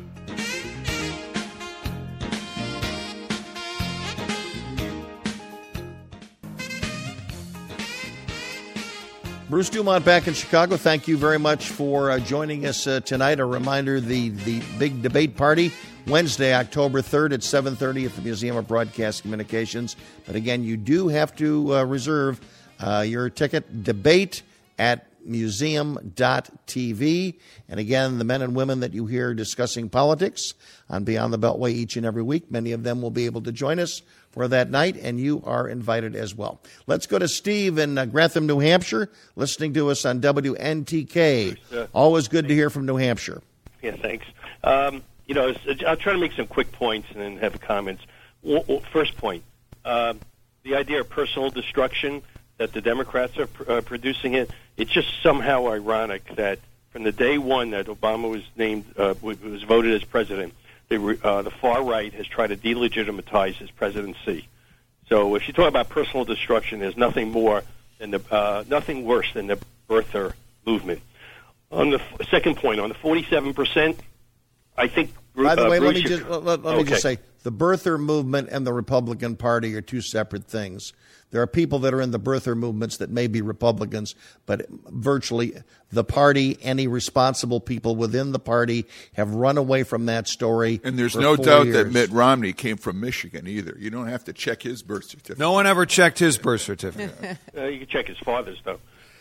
Bruce Dumont back in Chicago. Thank you very much for uh, joining us uh, tonight. A reminder, the, the big debate party, Wednesday, October third at seven thirty at the Museum of Broadcast Communications. But again, you do have to uh, reserve uh, your ticket. Debate at museum dot t v. And again, the men and women that you hear discussing politics on Beyond the Beltway each and every week, many of them will be able to join us for that night, and you are invited as well. Let's go to Steve in uh, Grantham, New Hampshire, listening to us on W N T K. Uh, Always good to hear from New Hampshire. Yeah, thanks. Um, you know, I'll try to make some quick points and then have comments. W- w- first point, uh, the idea of personal destruction, that the Democrats are pr- uh, producing it, it's just somehow ironic that from the day one that Obama was named, uh, was voted as president, the, re- uh, the far right has tried to delegitimize his presidency. So if you talk about personal destruction, there's nothing more than the, uh, nothing worse than the birther movement. On the f- second point, on the forty-seven percent, I think. By the uh, way, let Bruce, me just let, let me okay. just say the birther movement and the Republican Party are two separate things. There are people that are in the birther movements that may be Republicans, but virtually the party, any responsible people within the party have run away from that story. And there's for no four doubt years. that Mitt Romney came from Michigan either. You don't have to check his birth certificate. No one ever checked his birth certificate. Uh, you can check his father's, though.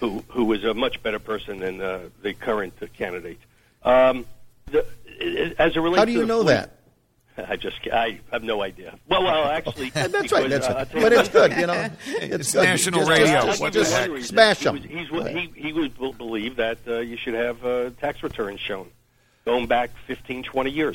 who who was a much better person than uh, the current uh, candidate. Um, the, as it relates How do you to the know point, that? I just I have no idea. Well, well, actually, that's because, right. That's uh, right. But it's good, you know. It's, It's good. national Just- radio. Just, What just the heck? smash he them. was, he's, he he was will believe that uh, you should have uh, tax returns shown going back fifteen, twenty years.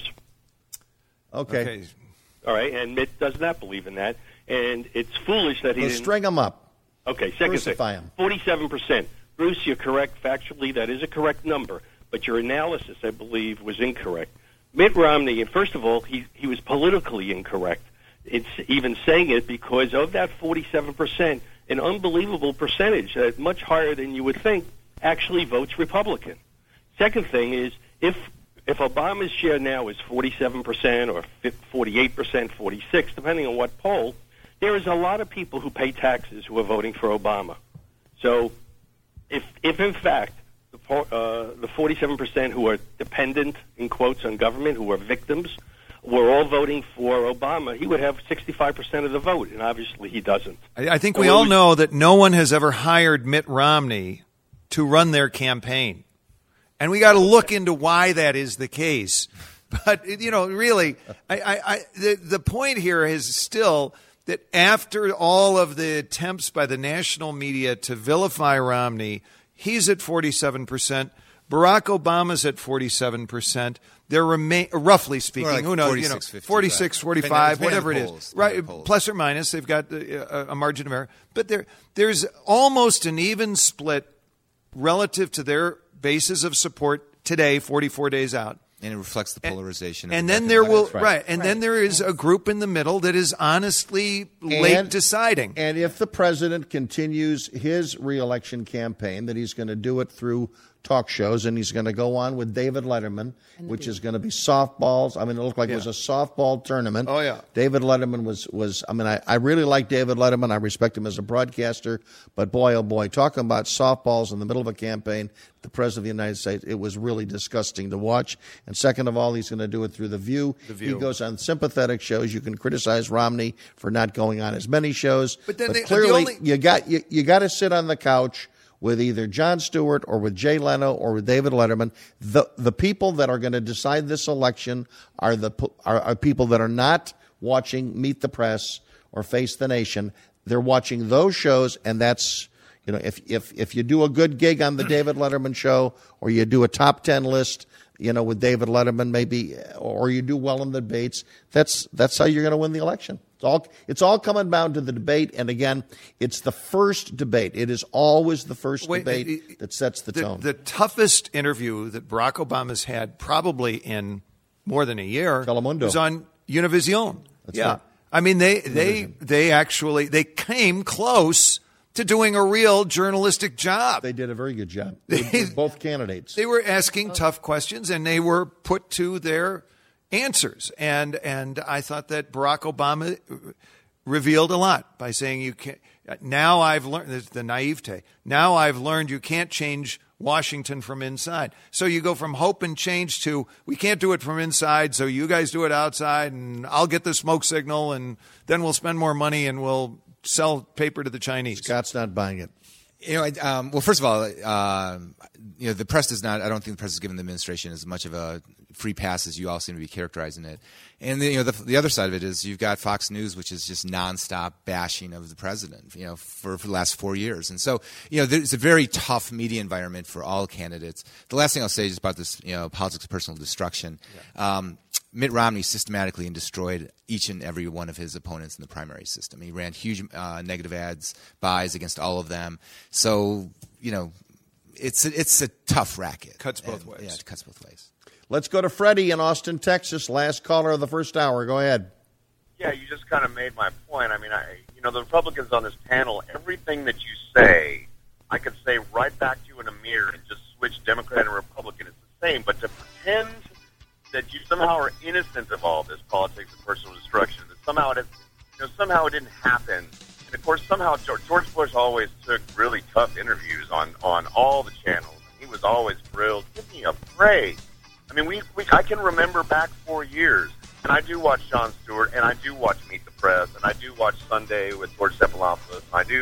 Okay. Okay. All right, and Mitt does not believe in that, and it's foolish that he Well, didn't. string them up. Okay, second Crucify thing, him. forty-seven percent. Bruce, you're correct factually. That is a correct number, but your analysis, I believe, was incorrect. Mitt Romney, and first of all, he he was politically incorrect. It's even saying it because of that forty-seven percent, an unbelievable percentage, uh, much higher than you would think, actually votes Republican. Second thing is, if if Obama's share now is forty-seven percent or forty-eight percent, forty-six, depending on what poll, there is a lot of people who pay taxes who are voting for Obama. So if if in fact the, uh, the forty-seven percent who are dependent, in quotes, on government, who are victims, were all voting for Obama, he would have sixty-five percent of the vote, and obviously he doesn't. I, I think So we it all was- know that no one has ever hired Mitt Romney to run their campaign. And we got to look into why that is the case. But, you know, really, I, I, I, the, the point here is still that after all of the attempts by the national media to vilify Romney, he's at forty-seven percent. Barack Obama's at forty-seven percent. They're remain, roughly speaking, like who knows, you know, forty-six, fifty, forty-six, right. forty-five, Depending on whatever the it polls, is. depending Right, on the polls. plus or minus, they've got uh, a margin of error. But there, there's almost an even split relative to their bases of support today, forty-four days out. And it reflects the polarization. of And the then American there will left. right. right, and then there is a group in the middle that is honestly late And- deciding. And if the president continues his reelection campaign, that he's going to do it through talk shows, and he's going to go on with David Letterman, which is going to be softballs. I mean, it looked like it was a softball tournament. Oh, yeah. David Letterman was, was I mean, I, I really like David Letterman. I respect him as a broadcaster. But boy, oh boy, talking about softballs in the middle of a campaign, the President of the United States, it was really disgusting to watch. And second of all, he's going to do it through The View. The View. He goes on sympathetic shows. You can criticize Romney for not going on as many shows. But then but the- the clearly, only- you got you, you got to sit on the couch with either Jon Stewart or with Jay Leno or with David Letterman. The the people that are going to decide this election are the are, are people that are not watching Meet the Press or Face the Nation. They're watching those shows, and that's, you know, if if if you do a good gig on the David Letterman show, or you do a top ten list, you know, with David Letterman, maybe, or you do well in the debates, that's that's how you're going to win the election. It's all it's all coming down to the debate, and again, it's the first debate. It is always the first Wait, debate it- that sets the, the, tone. the toughest interview that Barack Obama's had probably in more than a year Telemundo. was on Univision. That's yeah. right. I mean, they, they, they actually, they came close to doing a real journalistic job. They did a very good job. With, with both candidates. They were asking tough questions, and they were put to their answers. And and I thought that Barack Obama revealed a lot by saying, "You can't." Now I've learned this is the naivete. Now I've learned you can't change Washington from inside. So you go from hope and change to we can't do it from inside. So you guys do it outside, and I'll get the smoke signal, and then we'll spend more money and we'll sell paper to the Chinese. Scott's not buying it. You know, I, um, well, first of all, uh, you know, the press does not. I don't think the press has given the administration as much of a free pass as you all seem to be characterizing it. And the, you know, the, the other side of it is you've got Fox News, which is just nonstop bashing of the president, you know, for, for the last four years. And so, you know, there's a very tough media environment for all candidates. The last thing I'll say is about this, you know, politics of personal destruction. Yeah. Um, Mitt Romney systematically and destroyed each and every one of his opponents in the primary system. He ran huge uh, negative ads, buys against all of them. So, you know, it's a, it's a tough racket. Cuts both And, ways. Yeah, it cuts both ways. Let's go to Freddie in Austin, Texas. Last caller of the first hour. Go ahead. Yeah, you just kind of made my point. I mean, I, you know, the Republicans on this panel, everything that you say, I could say right back to you in a mirror and just switch Democrat and Republican. It's the same. But to pretend that you somehow are innocent of all this politics of personal destruction, that somehow it, you know, somehow it didn't happen. And of course, somehow George, George Bush always took really tough interviews on on all the channels. He was always grilled. Give me a break. I mean, we, we I can remember back four years, and I do watch Jon Stewart, and I do watch Meet the Press, and I do watch Sunday with George Stephanopoulos. I do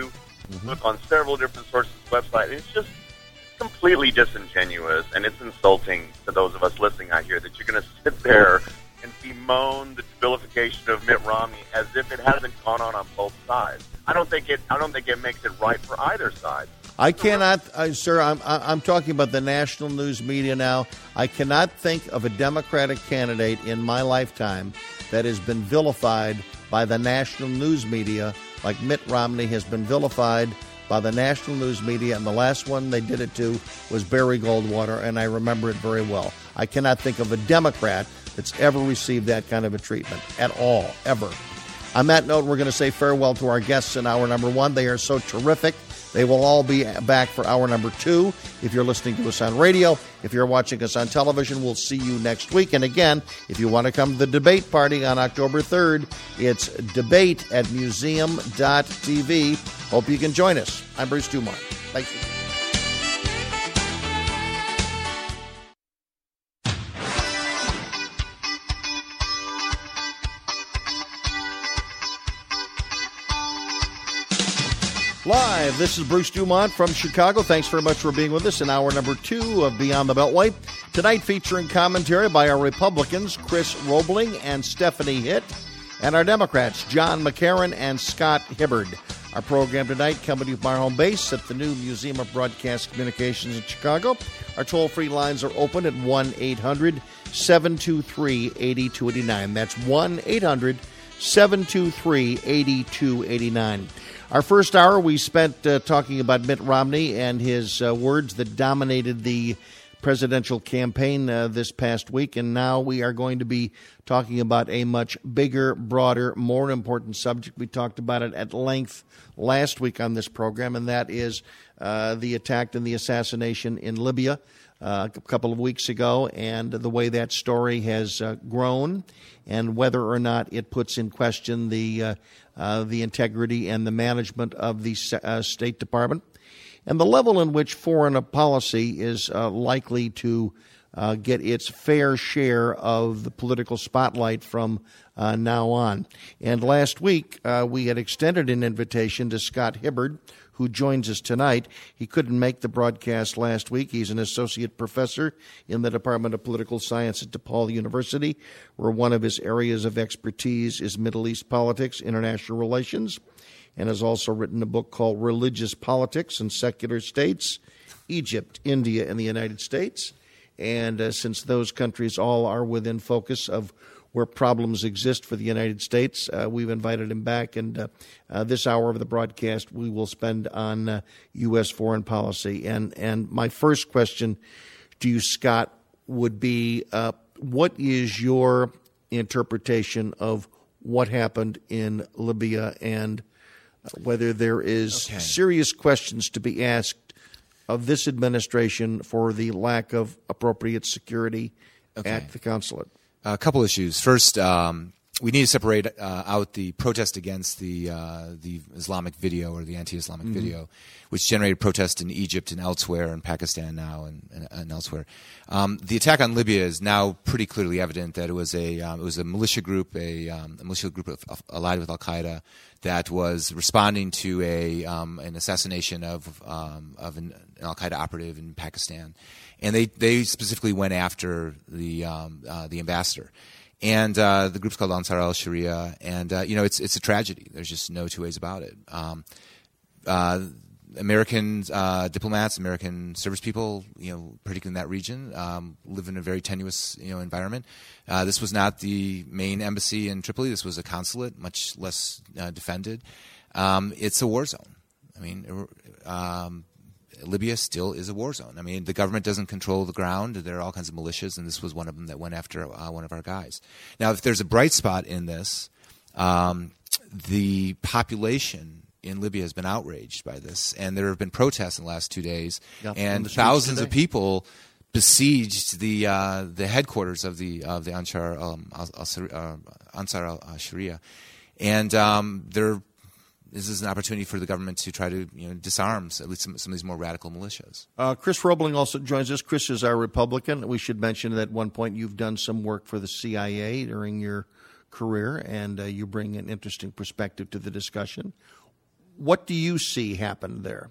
Mm-hmm. Look on several different sources' websites. It's just completely disingenuous, and it's insulting to those of us listening out here that you're going to sit there and bemoan the vilification of Mitt Romney as if it hasn't gone on on both sides. I don't think it. I don't think it makes it right for either side. I cannot, uh, sir. I'm I'm talking about the national news media now. I cannot think of a Democratic candidate in my lifetime that has been vilified by the national news media like Mitt Romney has been vilified by the national news media, and the last one they did it to was Barry Goldwater, and I remember it very well. I cannot think of a Democrat that's ever received that kind of a treatment at all, ever. On that note, we're going to say farewell to our guests in hour number one. They are so terrific. They will all be back for hour number two. If you're listening to us on radio, if you're watching us on television, we'll see you next week. And again, if you want to come to the debate party on October third, it's debate at museum dot t v. Hope you can join us. I'm Bruce Dumont. Thank you. Live, this is Bruce Dumont from Chicago. Thanks very much for being with us in hour number two of Beyond the Beltway. Tonight featuring commentary by our Republicans, Chris Roebling and Stephanie Hitt, and our Democrats, John McCarran and Scott Hibbard. Our program tonight coming to you from our home base at the new Museum of Broadcast Communications in Chicago. Our toll-free lines are open at one eight hundred seven two three eight two eight nine. That's one eight hundred seven two three eight two eight nine. Our first hour we spent uh, talking about Mitt Romney and his uh, words that dominated the presidential campaign uh, this past week, and now we are going to be talking about a much bigger, broader, more important subject. We talked about it at length last week on this program, and that is uh, the attack and the assassination in Libya uh, a couple of weeks ago, and the way that story has uh, grown, and whether or not it puts in question the uh, uh, the integrity and the management of the uh, State Department, and the level in which foreign policy is uh, likely to uh, get its fair share of the political spotlight from uh, now on. And last week, uh, we had extended an invitation to Scott Hibbard, who joins us tonight. He couldn't make the broadcast last week. He's an associate professor in the Department of Political Science at DePaul University, where one of his areas of expertise is Middle East politics, international relations, and has also written a book called Religious Politics and Secular States, Egypt, India, and the United States. And uh, since those countries all are within focus of where problems exist for the United States, uh, we've invited him back. And uh, uh, this hour of the broadcast we will spend on uh, U S foreign policy. And, and my first question to you, Scott, would be uh, what is your interpretation of what happened in Libya, and whether there is okay. serious questions to be asked of this administration for the lack of appropriate security okay. at the consulate? A couple issues. First, um, we need to separate uh, out the protest against the uh, the Islamic video or the anti-Islamic mm-hmm. video, which generated protest in Egypt and elsewhere, in Pakistan now and, and, and elsewhere. Um, the attack on Libya is now pretty clearly evident that it was a um, it was a militia group, a, um, a militia group of, of, allied with Al Qaeda that was responding to a um, an assassination of um, of an, an Al Qaeda operative in Pakistan, and they they specifically went after the um, uh, the ambassador. And uh, the group's called Ansar al-Sharia, and uh, you know it's it's a tragedy. There's just no two ways about it. Um, uh, American uh, diplomats, American service people, you know, particularly in that region, um, live in a very tenuous, you know, environment. Uh, this was not the main embassy in Tripoli. This was a consulate, much less uh, defended. Um, it's a war zone. I mean, um, Libya still is a war zone. I mean, the government doesn't control the ground. There are all kinds of militias, and this was one of them that went after uh, one of our guys. Now, if there's a bright spot in this, um, the population in Libya has been outraged by this, and there have been protests in the last two days, yeah, and thousands of people besieged the uh, the headquarters of the of the Ansar um, al, al, uh, Ansar al-Sharia, and um, they're This is an opportunity for the government to try to, you know, disarm at least some, some of these more radical militias. Uh, Chris Roebling also joins us. Chris is our Republican. We should mention that at one point you've done some work for the C I A during your career, and uh, you bring an interesting perspective to the discussion. what do you see happen there?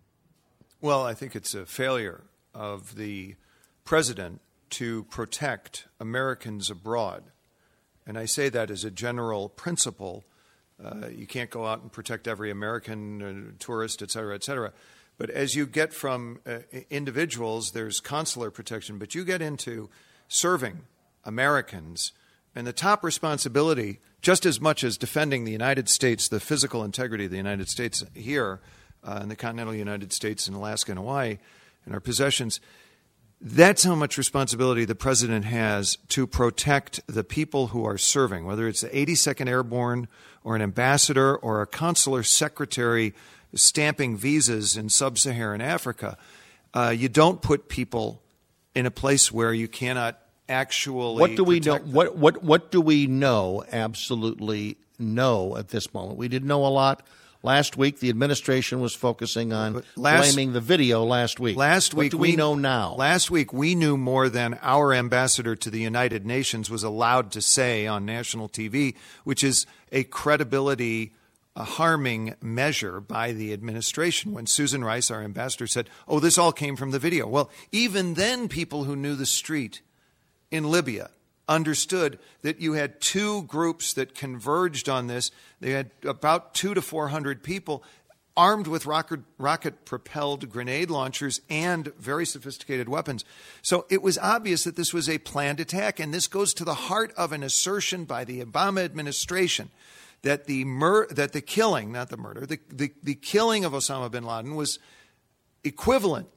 Well, I think it's a failure of the president to protect Americans abroad. And I say that as a general principle. Uh, you can't go out and protect every American uh, tourist, et cetera, et cetera. But as you get from uh, individuals, there's consular protection. But you get into serving Americans, and the top responsibility, just as much as defending the United States, the physical integrity of the United States here uh, in the continental United States and Alaska and Hawaii and our possessions, that's how much responsibility the president has to protect the people who are serving, whether it's the eighty-second Airborne or an ambassador or a consular secretary stamping visas in sub-Saharan Africa. Uh, you don't put people in a place where you cannot actually What do we know? protect them. What what what do we know? Absolutely know at this moment. We didn't know a lot last week. The administration was focusing on last- blaming the video last week. Last week, what do we, know now? Last week, we knew more than our ambassador to the United Nations was allowed to say on national T V, which is a credibility a harming measure by the administration. When Susan Rice, our ambassador, said, oh, this all came from the video. Well, even then, people who knew the street in Libya understood that you had two groups that converged on this. They had about two to four hundred people armed with rocket, rocket-propelled grenade launchers and very sophisticated weapons. So it was obvious that this was a planned attack, and this goes to the heart of an assertion by the Obama administration that the mur- that the killing, not the murder, the, the, the killing of Osama bin Laden was equivalent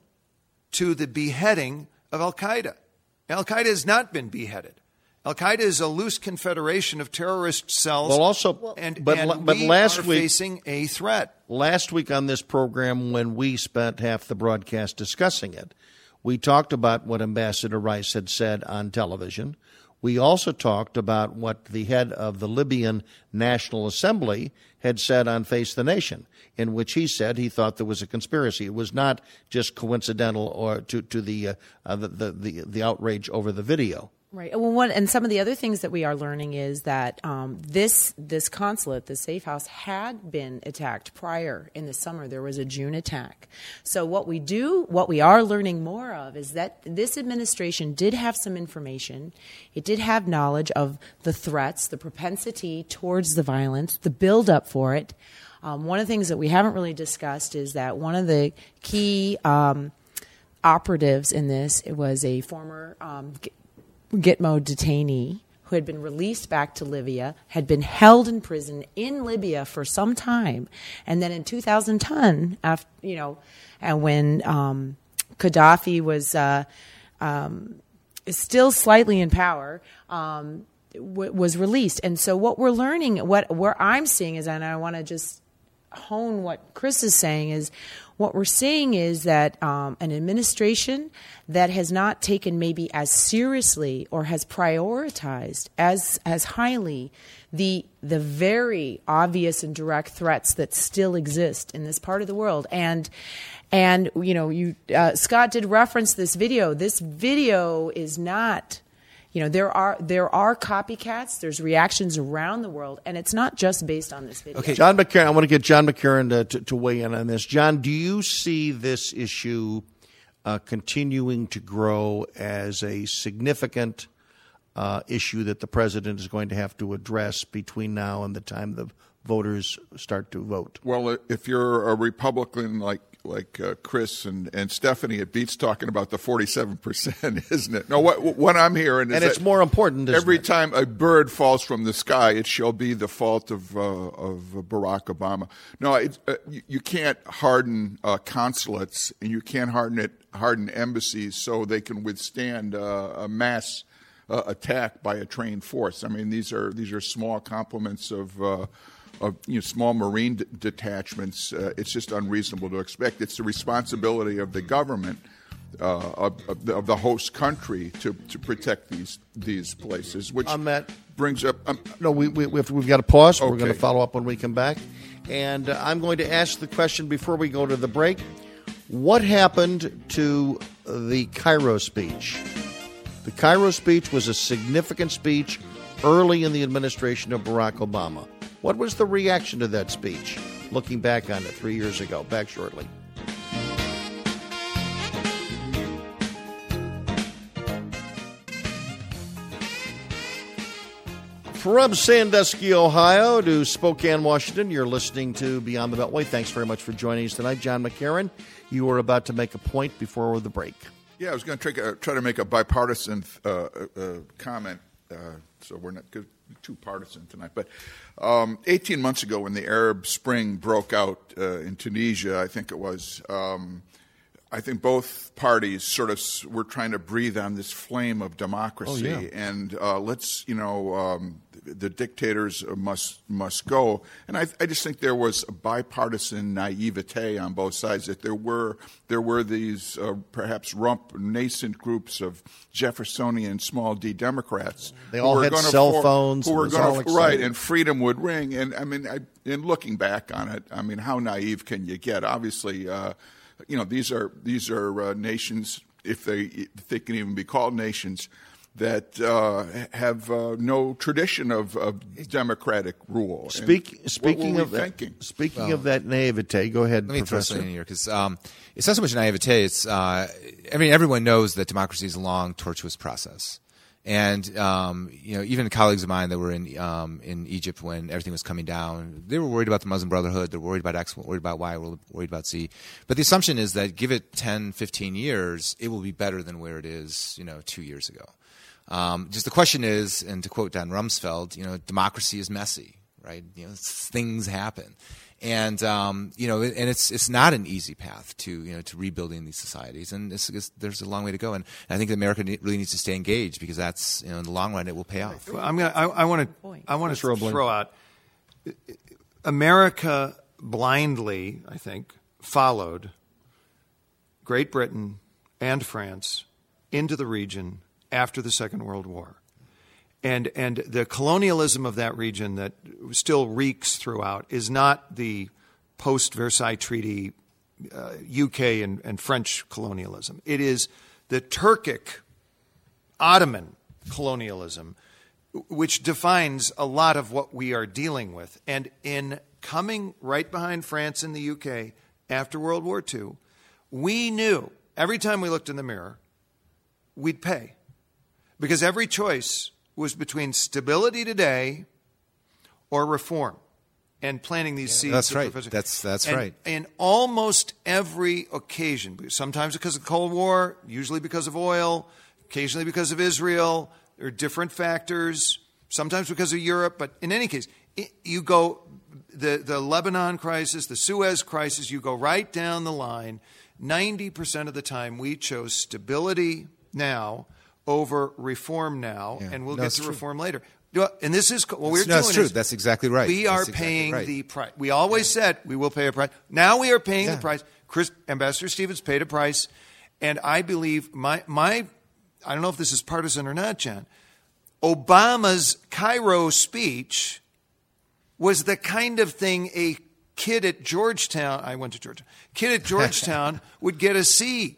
to the beheading of Al-Qaeda. Al-Qaeda has not been beheaded. Al-Qaeda is a loose confederation of terrorist cells. Well, also, and, but, and but we last are week, facing a threat. Last week on this program, when we spent half the broadcast discussing it, we talked about what Ambassador Rice had said on television. We also talked about what the head of the Libyan National Assembly had said on Face the Nation, in which he said he thought there was a conspiracy. It was not just coincidental or to, to the, uh, uh, the, the, the, the outrage over the video. Right. Well, one, and some of the other things that we are learning is that um, this this consulate, the safe house, had been attacked prior in the summer. There was a June attack. So what we do, what we are learning more of is that this administration did have some information. It did have knowledge of the threats, the propensity towards the violence, the buildup for it. Um, one of the things that we haven't really discussed is that one of the key um, operatives in this it was a former um, Gitmo detainee who had been released back to Libya, had been held in prison in Libya for some time, and then in two thousand ten, after, you know, and when um, Gaddafi was uh, um, still slightly in power, um, w- was released. And so what we're learning, what where I'm seeing is, and I want to just hone what Chris is saying, is what we're seeing is that um, an administration that has not taken maybe as seriously or has prioritized as as highly the the very obvious and direct threats that still exist in this part of the world. And and you know, you uh, Scott did reference this video. This video is not. You know, there are there are copycats. There's reactions around the world, and it's not just based on this video. Okay, John McCarran, I want to get John McCarran to, to, to weigh in on this. John, do you see this issue uh, continuing to grow as a significant uh, issue that the president is going to have to address between now and the time the voters start to vote? Well, if you're a Republican like like uh, Chris and, and Stephanie, it beats talking about the forty-seven percent, isn't it? No, what what I'm hearing is and it's that more important. Every it? time a bird falls from the sky, it shall be the fault of uh, of Barack Obama. No, it, uh, you, you can't harden uh, consulates, and you can't harden it harden embassies so they can withstand uh, a mass uh, attack by a trained force. I mean, these are these are small complements of. Uh, Of you know, small Marine d- detachments, uh, it's just unreasonable to expect. It's the responsibility of the government, uh, of, of, the, of the host country, to, to protect these these places. Which On that, brings up. Um, no, we, we we have to, we've got to pause. Okay. We're going to follow up when we come back, and uh, I'm going to ask the question before we go to the break: what happened to the Cairo speech? The Cairo speech was a significant speech early in the administration of Barack Obama. What was the reaction to that speech? looking back on it three years ago. Back shortly. From Sandusky, Ohio to Spokane, Washington, you're listening to Beyond the Beltway. Thanks very much for joining us tonight. John McCarran, you were about to make a point before the break. Yeah, I was going to try, try to make a bipartisan uh, uh, comment, uh, so we're not too partisan tonight. But um, eighteen months ago when the Arab Spring broke out uh, in Tunisia, I think it was, um, I think both parties sort of were trying to breathe on this flame of democracy. Oh, yeah. And uh, let's, you know, um, the dictators must must go. And I, I just think there was a bipartisan naivete on both sides, that there were there were these uh, perhaps rump nascent groups of Jeffersonian small D Democrats. They all had cell for, phones. Who were was all going to right, and freedom would ring. And I mean, I, in looking back on it, I mean, how naive can you get? Obviously, uh, you know, these are these are uh, nations, if they if they can even be called nations, that uh, have uh, no tradition of, of democratic rule. Speak, and speaking what were of we that, thinking? speaking well, of that naivete, go ahead, let me Professor. throw something in here because um, it's not so much naivete. It's uh, I mean, everyone knows that democracy is a long, tortuous process. And um, you know, even colleagues of mine that were in um, in Egypt when everything was coming down, they were worried about the Muslim Brotherhood. They're worried about X, worried about Y, worried about Z. But the assumption is that give it ten, fifteen years, it will be better than where it is, you know, two years ago. Um, just the question is, and to quote Don Rumsfeld, you know, democracy is messy, right? You know, things happen. And um, you know, and it's it's not an easy path to you know to rebuilding these societies, and it's, it's, there's a long way to go. And, and I think that America really needs to stay engaged because that's you know in the long run it will pay off. Well, I'm gonna I, I want to I want to throw out America blindly, I think, followed Great Britain and France into the region after the Second World War. And and the colonialism of that region that still reeks throughout is not the post-Versailles Treaty uh, U K and, and French colonialism. It is the Turkic Ottoman colonialism, which defines a lot of what we are dealing with. And in coming right behind France and the U K after World War Two, we knew every time we looked in the mirror, we'd pay. Because every choice was between stability today or reform, and planting these seeds. That's right. That's that's and, right. And almost every occasion, sometimes because of the Cold War, usually because of oil, occasionally because of Israel, there are different factors, sometimes because of Europe, but in any case, it, you go, the, the Lebanon crisis, the Suez crisis, you go right down the line. ninety percent of the time we chose stability now over reform now, yeah. and we'll no, get to true. reform later. And this is what we're no, doing. That's true. Is that's exactly right. We are that's paying exactly right. the price. We always yeah. said we will pay a price. Now we are paying yeah. the price. Chris, Ambassador Stevens paid a price, and I believe my my. I don't know if this is partisan or not, John. Obama's Cairo speech was the kind of thing a kid at Georgetown. I went to Georgetown. Kid at Georgetown would get a C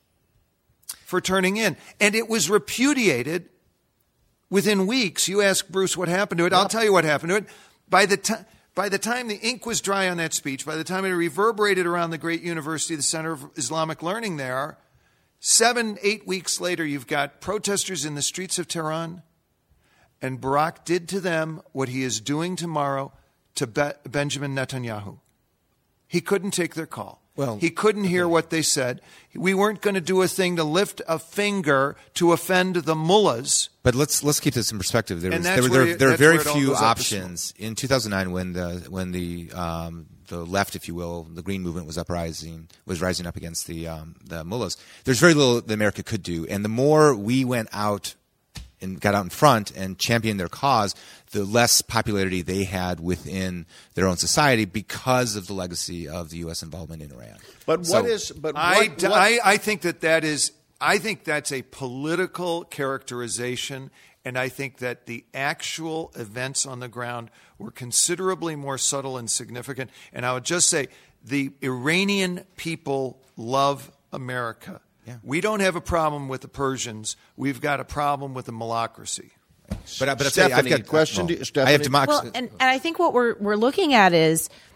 for turning in. And it was repudiated within weeks. You ask Bruce what happened to it. Yep. I'll tell you what happened to it. By the time by the time the ink was dry on that speech, by the time it reverberated around the great university, the Center of Islamic Learning there, seven, eight weeks later, you've got protesters in the streets of Tehran, and Barack did to them what he is doing tomorrow to Be- Benjamin Netanyahu. He couldn't take their call. Well, he couldn't hear what they said. We weren't going to do a thing to lift a finger to offend the mullahs. But let's let's keep this in perspective. There, was, there, where, there, there are very few goes options in two thousand nine when the when the um, the left, if you will, the Green Movement was uprising was rising up against the um, the mullahs. There's very little that America could do, and the more we went out and got out in front and championed their cause, the less popularity they had within their own society because of the legacy of the U S involvement in Iran. But so, what is? But what, I, what? I, I think that that is. I think that's a political characterization, and I think that the actual events on the ground were considerably more subtle and significant. And I would just say the Iranian people love America. Yeah. We don't have a problem with the Persians. We've got a problem with the malocracy. But, but Stephanie, I've got question. well, to, Stephanie. I have democracy. Well, and, and I think what we're we're looking at is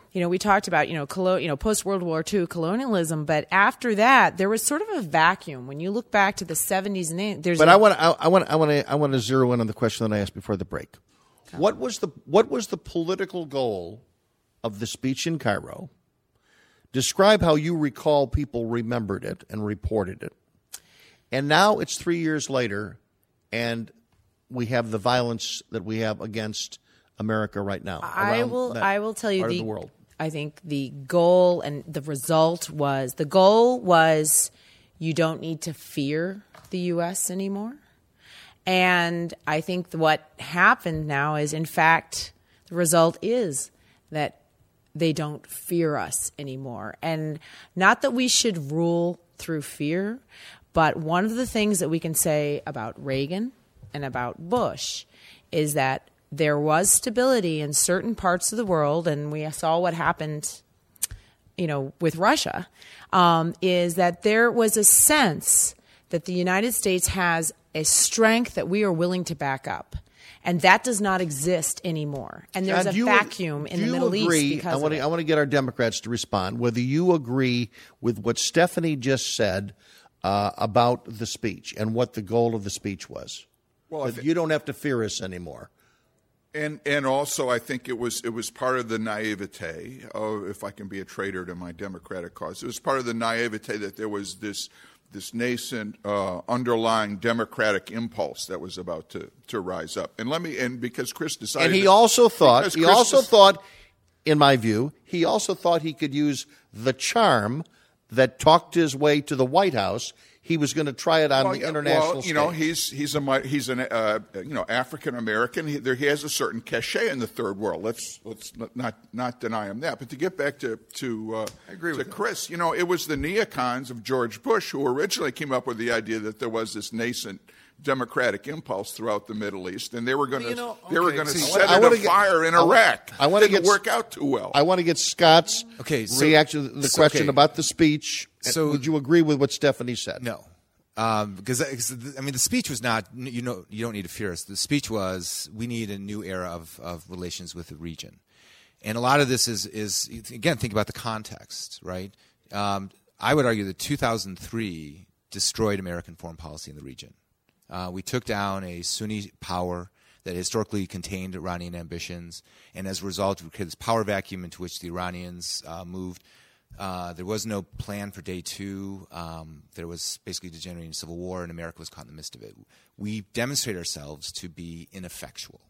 you know, we talked about, you know, colo- you know, post-World War Two colonialism, but after that, there was sort of a vacuum. When you look back to the seventies and eighties, there's But a- I want I want I want to I want to zero in on the question that I asked before the break. Okay. What was the what was the political goal of the speech in Cairo? Describe how you recall people remembered it and reported it. And now it's three years later, and we have the violence that we have against America right now. I will. I will tell you part the, of the world. I think the goal and the result was the goal was you don't need to fear the U S anymore, and I think what happened now is, in fact, the result is that they don't fear us anymore, and not that we should rule through fear, but one of the things that we can say about Reagan and about Bush is that there was stability in certain parts of the world, and we saw what happened, you know, with Russia, um, is that there was a sense that the United States has a strength that we are willing to back up. And that does not exist anymore. And there's Now, a do you- vacuum in do the you Middle agree, East because I want of to it. I want to get our Democrats to respond, whether you agree with what Stephanie just said uh, about the speech and what the goal of the speech was. Well, I That thi- you don't have to fear us anymore. And and also, I think it was it was part of the naivete of, if I can be a traitor to my Democratic cause, it was part of the naivete that there was this this nascent uh, underlying Democratic impulse that was about to, to rise up. And let me and because Chris decided, And he that- also thought, because he Chris also des- thought, in my view, he also thought he could use the charm that talked his way to the White House. He was going to try it on Well, the yeah, international well, you know, stage. he's he's a mi- he's an uh, you know African American. He, there, he has a certain cachet in the third world. Let's let's not not deny him that. But to get back to to uh, I agree to with that. Chris, you know, it was the neocons of George Bush who originally came up with the idea that there was this nascent democratic impulse throughout the Middle East, and they were going to You know, they were okay, going to see, set I it wanna get- afire in I wa- Iraq. I wanna Didn't get- work out too well. I want to get Scott's Okay, so- reaction to the so- question okay. about the speech. So- would you agree with what Stephanie said? No, um, because I mean the speech was not. You know, you don't need to fear us. The speech was we need a new era of, of relations with the region, and a lot of this is is again think about the context, right? Um, I would argue that two thousand three destroyed American foreign policy in the region. Uh, we took down a Sunni power that historically contained Iranian ambitions, and as a result, we created this power vacuum into which the Iranians uh, moved. Uh, there was no plan for day two. Um, there was basically degenerating civil war, and America was caught in the midst of it. We demonstrate ourselves to be ineffectual.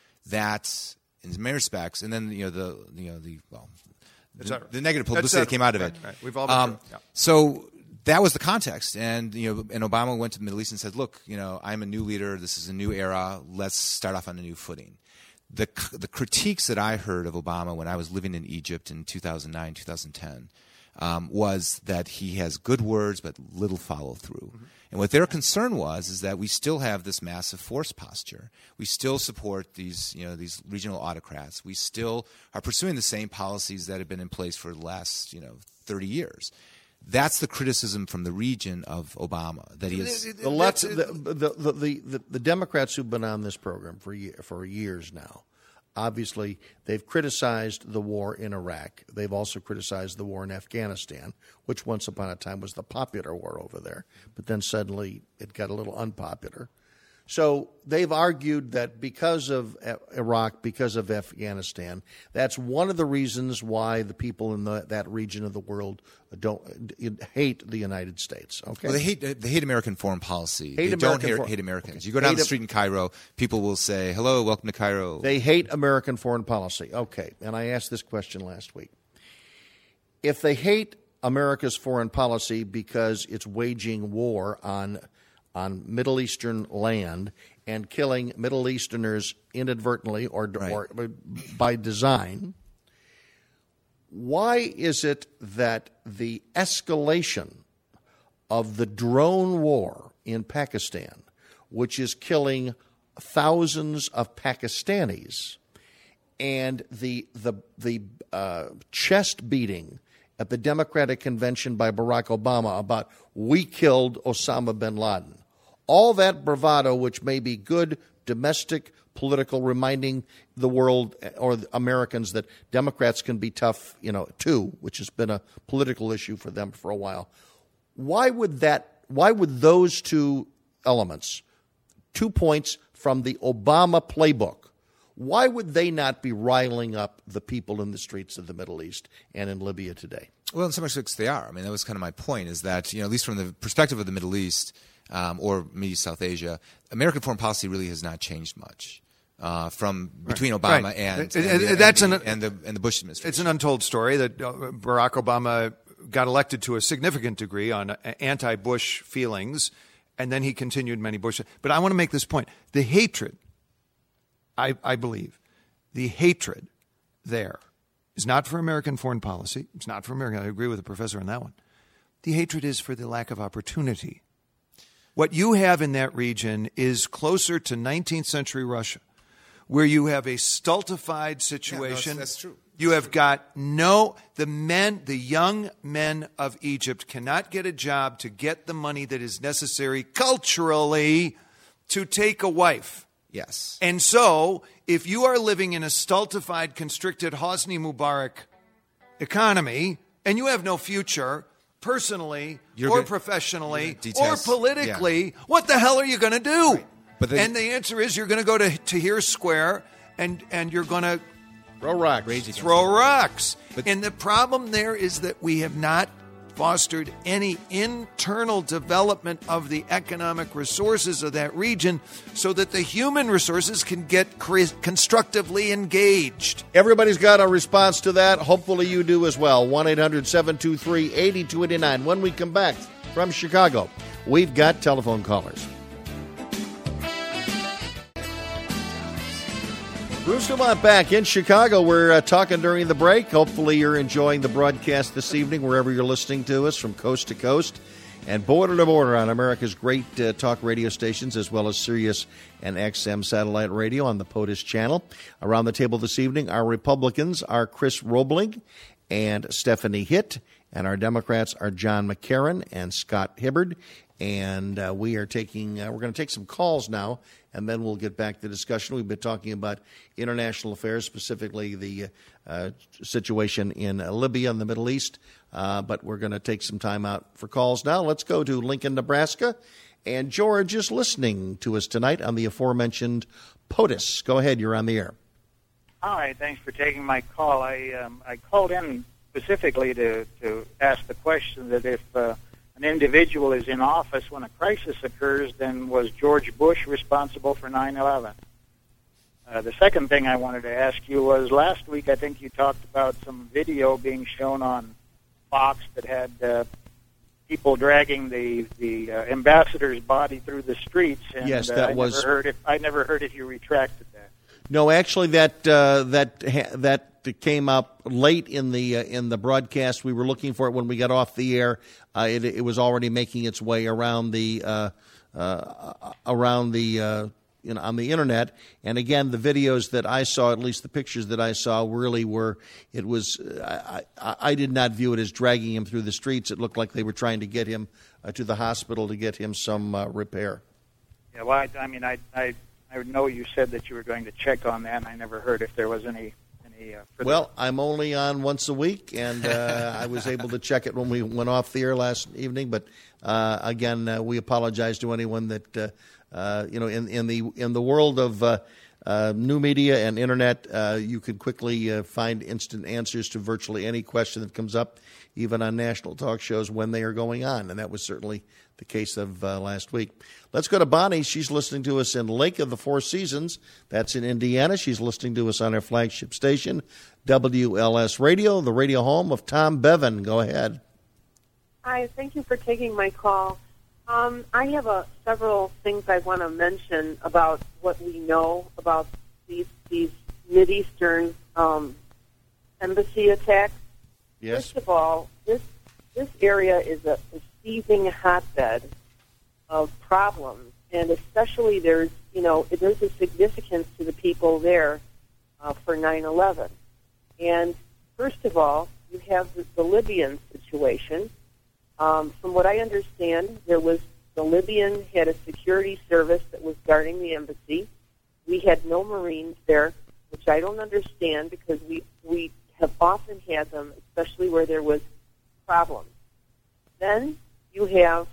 That's in many respects, and then you know the you know the well, That's the, all right. the negative That's publicity that came out of right, it. right. We've all been Um, through it. Yeah. So that was the context, and you know, and Obama went to the Middle East and said, "Look, you know, I'm a new leader. This is a new era. Let's start off on a new footing." The the critiques that I heard of Obama when I was living in Egypt in two thousand nine, two thousand ten, um, was that he has good words but little follow through. Mm-hmm. And what their concern was is that we still have this massive force posture. We still support these, you know, these regional autocrats. We still are pursuing the same policies that have been in place for the last, you know, thirty years. That's the criticism from the region of Obama, that he is. The, left, the, the, the, the, the, the Democrats who've been on this program for year, for years now, obviously they've criticized the war in Iraq. They've also criticized the war in Afghanistan, which once upon a time was the popular war over there, but then suddenly it got a little unpopular. So they've argued that because of Iraq, because of Afghanistan, that's one of the reasons why the people in the, that region of the world don't hate the United States. Okay, Well, they hate they hate American foreign policy. Hate they American don't hate, for- hate Americans. okay. You go down Hate the a- street in Cairo, people will say, "Hello, welcome to Cairo." They hate American foreign policy. Okay, and I asked this question last week. If they hate America's foreign policy because it's waging war on on Middle Eastern land and killing Middle Easterners inadvertently or, Right. or by design, why is it that the escalation of the drone war in Pakistan, which is killing thousands of Pakistanis, and the the the uh, chest beating at the Democratic Convention by Barack Obama about "we killed Osama bin Laden," all that bravado, which may be good domestic political, reminding the world or the Americans that Democrats can be tough, you know, too, which has been a political issue for them for a while. Why would that? Why would those two elements, two points from the Obama playbook, why would they not be riling up the people in the streets of the Middle East and in Libya today? Well, in some respects they are. I mean, that was kind of my point, is that, you know, at least from the perspective of the Middle East um, or Middle East, South Asia, American foreign policy really has not changed much uh, from between right. Obama right. and, and, and, and, the, that's and, an, the, and, the, and the Bush administration. It's an untold story that uh, Barack Obama got elected to a significant degree on uh, anti-Bush feelings, and then he continued many Bush. But I want to make this point. The hatred, I, I believe, the hatred there is not for American foreign policy. It's not for American. I agree with the professor on that one. The hatred is for the lack of opportunity. What you have in that region is closer to nineteenth century Russia, where you have a stultified situation. Yeah, no, that's, that's true. You have got no, the men, the young men of Egypt cannot get a job to get the money that is necessary culturally to take a wife. Yes. And so, if you are living in a stultified, constricted Hosni Mubarak economy, and you have no future, personally You're or gonna, professionally detest, or politically, yeah. what the hell are you going to do? Right. But the, and the answer is you're going to go to Tahrir Square, and, and you're going to throw rocks. Throw rocks. But, and the problem there is that we have not fostered any internal development of the economic resources of that region so that the human resources can get constructively engaged. Everybody's got a response to that. Hopefully you do as well. one eight hundred seven two three eight two eight nine. When we come back from Chicago, we've got telephone callers. Bruce Dumont back in Chicago. We're uh, talking during the break. Hopefully you're enjoying the broadcast this evening wherever you're listening to us from coast to coast and border to border on America's great uh, talk radio stations, as well as Sirius and X M satellite radio on the POTUS channel. Around the table this evening, our Republicans are Chris Roebling and Stephanie Hitt, and our Democrats are John McCarran and Scott Hibbard. And uh, we are taking, uh, we're going to take some calls now, and then we'll get back to the discussion. We've been talking about international affairs, specifically the uh, situation in uh, Libya and the Middle East, uh, but we're going to take some time out for calls now. Let's go to Lincoln, Nebraska, and George is listening to us tonight on the aforementioned POTUS. Go ahead, you're on the air. Hi, thanks for taking my call. I um, I called in specifically to, to ask the question that if uh, an individual is in office when a crisis occurs, then was George Bush responsible for nine eleven? Uh, the second thing I wanted to ask you was last week I think you talked about some video being shown on Fox that had uh, people dragging the the uh, ambassador's body through the streets. And, yes, that uh, I was. Never heard if, I never heard if you retracted that. No, actually, that uh, that that came up late in the uh, in the broadcast. We were looking for it when we got off the air. Uh, it, it was already making its way around the uh, uh, around the uh, you know, on the internet. And again, the videos that I saw, at least the pictures that I saw, really were. It was. I, I, I did not view it as dragging him through the streets. It looked like they were trying to get him uh, to the hospital to get him some uh, repair. Yeah, well, I, I mean, I, I I know you said that you were going to check on that, and I never heard if there was any. any uh, well, I'm only on once a week, and uh, I was able to check it when we went off the air last evening. But uh, again, uh, we apologize to anyone that uh, uh, you know in, in the in the world of uh, uh, new media and internet, uh, you can quickly uh, find instant answers to virtually any question that comes up, even on national talk shows when they are going on, and that was certainly the case of uh, last week. Let's go to Bonnie. She's listening to us in Lake of the Four Seasons. That's in Indiana. She's listening to us on our flagship station, W L S Radio, the radio home of Tom Bevan. Go ahead. Hi, thank you for taking my call. Um, I have a, several things I want to mention about what we know about these, these Mideastern um, embassy attacks. Yes. First of all, this this area is a, a seething hotbed of problems, and especially there's, you know, there's a significance to the people there uh, for nine eleven. And first of all, you have the, the Libyan situation. Um, from what I understand, there was the Libyan had a security service that was guarding the embassy. We had no Marines there, which I don't understand because we, we have often had them, especially where there was problems. Then you have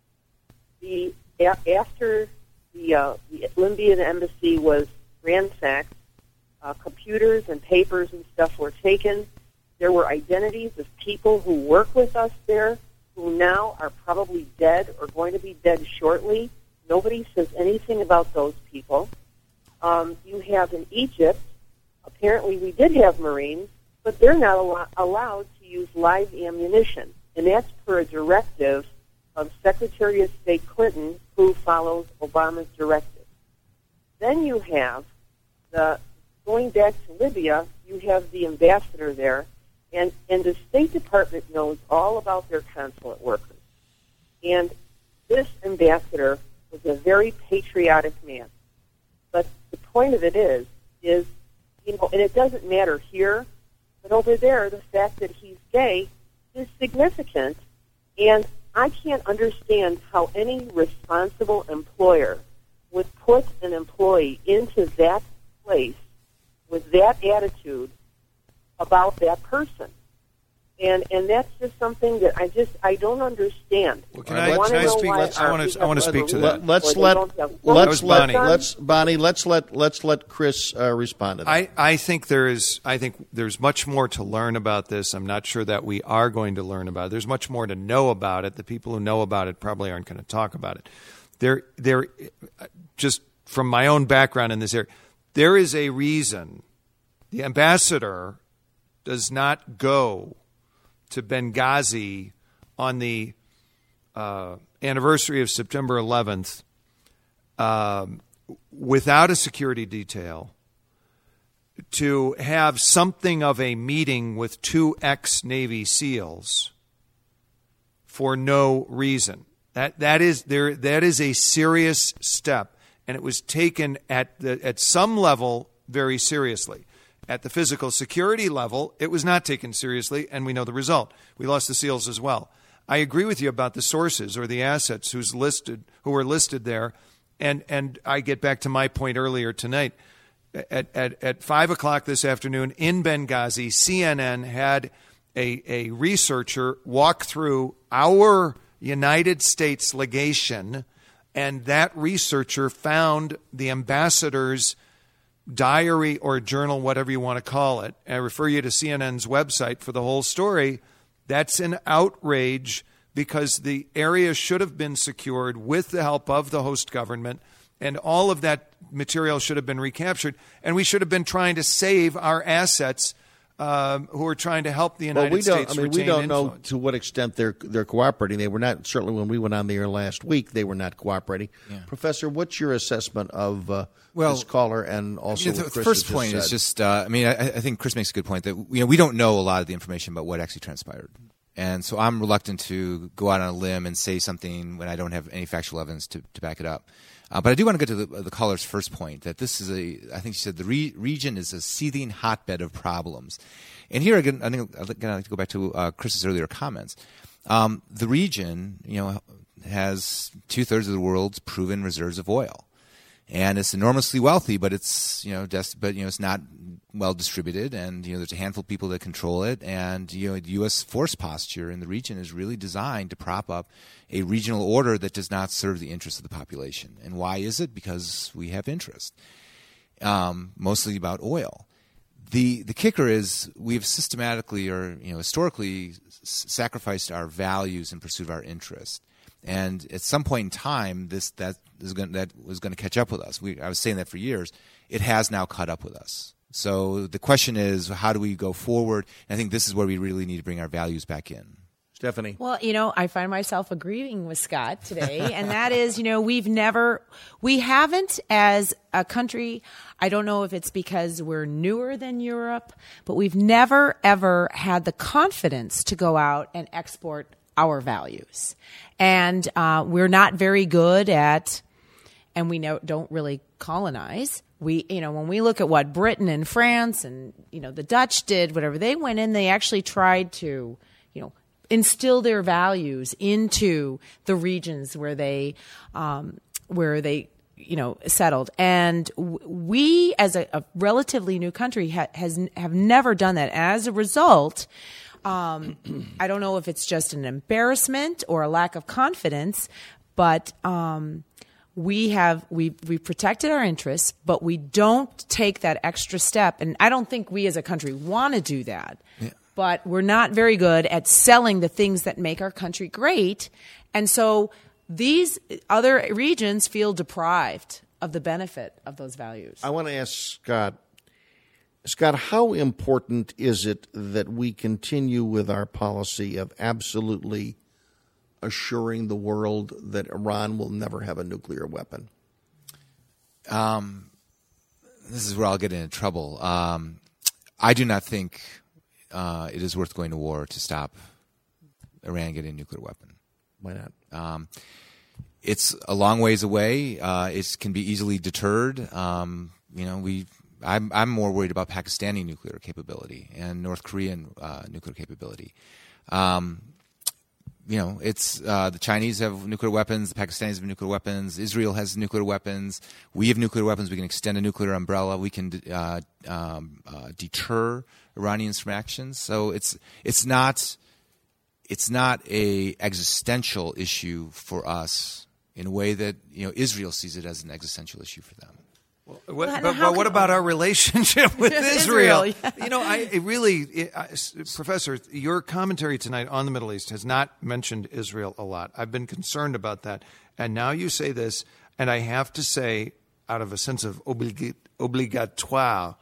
the after the, uh, the Libyan embassy was ransacked, uh, computers and papers and stuff were taken. There were identities of people who work with us there who now are probably dead or going to be dead shortly. Nobody says anything about those people. Um, you have in Egypt, apparently we did have Marines, but they're not al- allowed to use live ammunition. And that's per a directive of Secretary of State Clinton, who follows Obama's directive. Then you have the, going back to Libya, you have the ambassador there, and, and the State Department knows all about their consulate workers. And this ambassador was a very patriotic man. But the point of it is, is, you know, and it doesn't matter here, but over there, the fact that he's gay is significant, and I can't understand how any responsible employer would put an employee into that place with that attitude about that person. And and that's just something that I just I don't understand. Well, can I, I, can I speak? Let's, I want to I want to speak to that. Let's let let's let Bonnie. let's Bonnie. Let's let let's let Chris uh, respond to that. I, I think there is I think there's much more to learn about this. I'm not sure that we are going to learn about it. There's much more to know about it. The people who know about it probably aren't going to talk about it. There there just from my own background in this area, there is a reason the ambassador does not go to Benghazi on the uh, anniversary of September eleventh um, without a security detail to have something of a meeting with two ex-Navy SEALs for no reason. That that is there. That is a serious step, and it was taken at the, at some level very seriously. At the physical security level, it was not taken seriously, and we know the result. We lost the SEALs as well. I agree with you about the sources or the assets who's listed, who were listed there, and and I get back to my point earlier tonight. At at, at five o'clock this afternoon in Benghazi, C N N had a a researcher walk through our United States legation, and that researcher found the ambassador's diary or journal, whatever you want to call it. I refer you to C N N's website for the whole story. That's an outrage because the area should have been secured with the help of the host government, and all of that material should have been recaptured, and we should have been trying to save our assets um, who are trying to help the United well, we States don't, I mean, retain we don't influence. know to what extent they're they're cooperating. They were not, certainly when we went on the air last week, they were not cooperating. Yeah. Professor, what's your assessment of uh, well, this caller and also I mean, the, what the Chris first has point just is said? just, uh, I mean, I, I think Chris makes a good point that you know we don't know a lot of the information about what actually transpired. And so I'm reluctant to go out on a limb and say something when I don't have any factual evidence to, to back it up. Uh, but I do want to get to the, the caller's first point, that this is a, I think she said the re- region is a seething hotbed of problems. And here again, I think again, I'd like to go back to uh, Chris's earlier comments. Um, the region, you know, has two-thirds of the world's proven reserves of oil. And it's enormously wealthy, but it's, you know, des- but, you know, it's not well distributed, and, you know, there's a handful of people that control it, and, you know, the U S force posture in the region is really designed to prop up a regional order that does not serve the interests of the population. And why is it? Because we have interest, um, mostly about oil. The the kicker is we've systematically or, you know, historically s- sacrificed our values in pursuit of our interest. And at some point in time, this that is going that was going to catch up with us. We, I was saying that for years. It has now caught up with us. So the question is, how do we go forward? And I think this is where we really need to bring our values back in. Stephanie? Well, you know, I find myself agreeing with Scott today, and that is, you know, we've never, we haven't as a country, I don't know if it's because we're newer than Europe, but we've never, ever had the confidence to go out and export our values. And uh, we're not very good at, and we know, don't really colonize. We, you know, when we look at what Britain and France and, you know, the Dutch did, whatever they went in, they actually tried to, you know, instill their values into the regions where they, um, where they you know, settled. And w- we, as a, a relatively new country, ha- has have never done that. As a result, um, I don't know if it's just an embarrassment or a lack of confidence, but um, we have we we protected our interests, but we don't take that extra step. And I don't think we, as a country, want to do that. Yeah. But we're not very good at selling the things that make our country great, and so these other regions feel deprived of the benefit of those values. I want to ask Scott, Scott, how important is it that we continue with our policy of absolutely assuring the world that Iran will never have a nuclear weapon? Um, this is where I'll get into trouble. Um, I do not think uh, it is worth going to war to stop Iran getting a nuclear weapon. Why not? Um, it's a long ways away. Uh, it can be easily deterred. Um, you know, we. I'm, I'm more worried about Pakistani nuclear capability and North Korean uh, nuclear capability. Um, you know, it's uh, the Chinese have nuclear weapons, the Pakistanis have nuclear weapons, Israel has nuclear weapons. We have nuclear weapons. We can extend a nuclear umbrella. We can uh, um, uh, deter Iranians from actions. So it's it's not it's not a existential issue for us in a way that, you know, Israel sees it as an existential issue for them. Well, what, well, but, but what about our relationship with Israel? Israel yeah. You know, I it really, it, I, Professor, your commentary tonight on the Middle East has not mentioned Israel a lot. I've been concerned about that. And now you say this, and I have to say, out of a sense of oblig- obligatoire,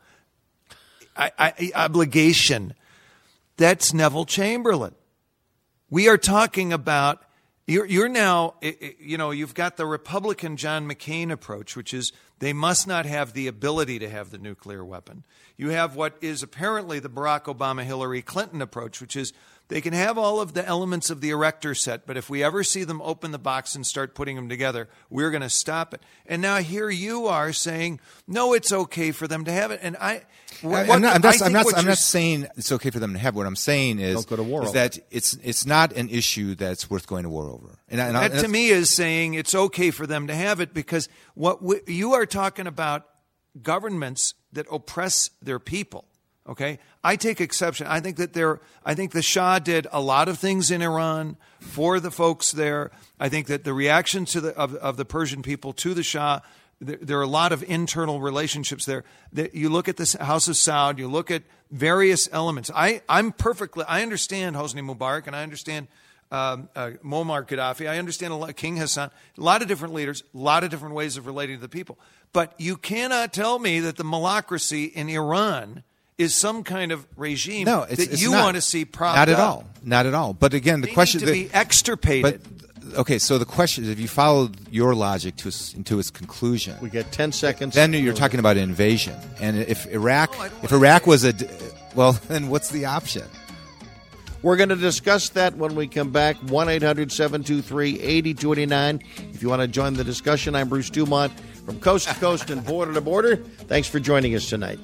I, I, obligation, that's Neville Chamberlain. We are talking about, you're, you're now, you know, you've got the Republican John McCain approach, which is they must not have the ability to have the nuclear weapon. You have what is apparently the Barack Obama, Hillary Clinton approach, which is they can have all of the elements of the erector set, but if we ever see them open the box and start putting them together, we're going to stop it. And now here you are saying, no, it's okay for them to have it. And I, what, I'm not, I'm not, I I'm not, I'm you're, not saying it's okay for them to have it. What I'm saying is, Don't go to war is over. that it's it's not an issue that's worth going to war over. And, and that to me is saying it's okay for them to have it because what we, you are talking about governments that oppress their people. Okay, I take exception. I think that there. I think the Shah did a lot of things in Iran for the folks there. I think that the reaction to the of, of the Persian people to the Shah, there, there are a lot of internal relationships there. That you look at the House of Saud, you look at various elements. I I'm perfectly. I understand Hosni Mubarak, and I understand um, uh, Muammar Gaddafi. I understand a lot, King Hassan. A lot of different leaders, a lot of different ways of relating to the people. But you cannot tell me that the malacracy in Iran is some kind of regime no, it's, that it's you not. want to see propped Not at up. all. Not at all. But again, the They question need to the, be extirpated. But okay, so the question is, if you follow your logic to its, to its conclusion, we get ten seconds. Then you're talking about invasion, and if Iraq, no, if Iraq was a, well, then what's the option? We're going to discuss that when we come back. one eight hundred seven two three eight two eight nine. If you want to join the discussion, I'm Bruce Dumont from coast to coast and border to border. Thanks for joining us tonight.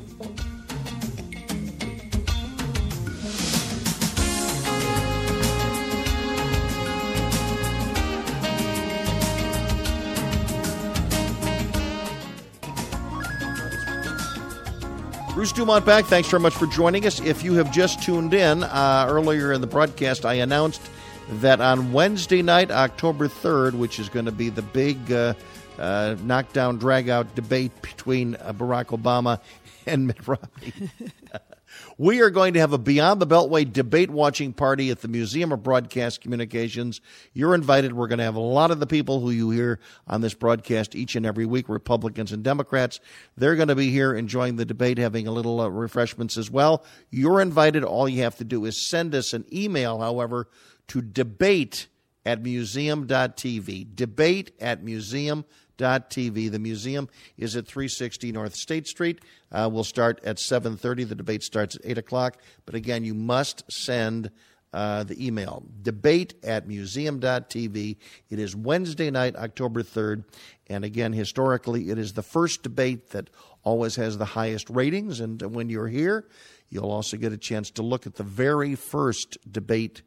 Bruce Dumont back. Thanks very much for joining us. If you have just tuned in, uh, earlier in the broadcast, I announced that on Wednesday night, October third, which is going to be the big uh, uh, knockdown, drag-out debate between uh, Barack Obama and Mitt Romney, we are going to have a Beyond the Beltway debate watching party at the Museum of Broadcast Communications. You're invited. We're going to have a lot of the people who you hear on this broadcast each and every week, Republicans and Democrats. They're going to be here enjoying the debate, having a little uh, refreshments as well. You're invited. All you have to do is send us an email, however, to debate at museum dot t v. Debate at museum dot t v. Dot TV. The museum is at three sixty North State Street. Uh, we'll start at seven thirty. The debate starts at eight o'clock. But again, you must send uh, the email. Debate at museum dot t v. It is Wednesday night, October third. And again, historically, it is the first debate that always has the highest ratings. And when you're here, you'll also get a chance to look at the very first debate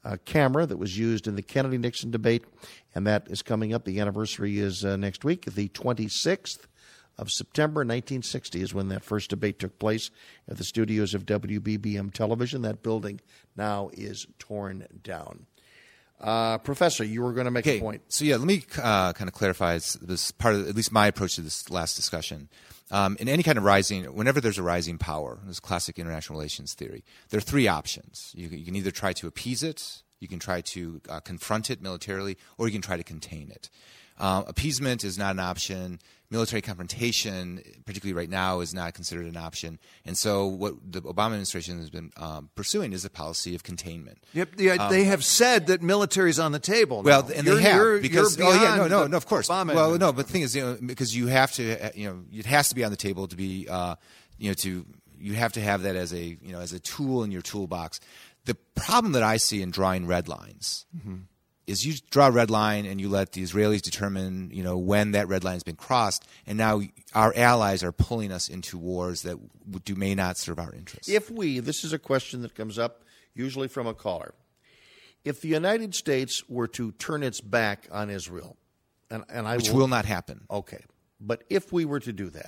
uh, camera that was used in the Kennedy-Nixon debate, and that is coming up. The anniversary is uh, next week, the twenty-sixth of September nineteen sixty is when that first debate took place at the studios of W B B M Television. That building now is torn down. Uh, Professor, you were going to make okay, a point. So yeah, let me uh, kind of clarify this, this part of at least my approach to this last discussion. Um, in any kind of rising, whenever there's a rising power, this is classic international relations theory, there are three options. You, you can either try to appease it, you can try to uh, confront it militarily, or you can try to contain it. Uh, appeasement is not an option. Military confrontation, particularly right now, is not considered an option. And so what the Obama administration has been um, pursuing is a policy of containment. Yep, yeah, um, they have said that military is on the table. Well, now. and you're, they have you're, because you're oh yeah, no, beyond no, the no, of course. Obama well, no, but the thing is, you know, because you have to, you know, it has to be on the table to be, uh, you know, to you have to have that as a, you know, as a tool in your toolbox. The problem that I see in drawing red lines. Mm-hmm. is you draw a red line and you let the Israelis determine, you know, when that red line has been crossed, and now our allies are pulling us into wars that do may not serve our interests. If we, this is a question that comes up usually from a caller, if the United States were to turn its back on Israel, and, and I which will, will not happen. Okay, but if we were to do that,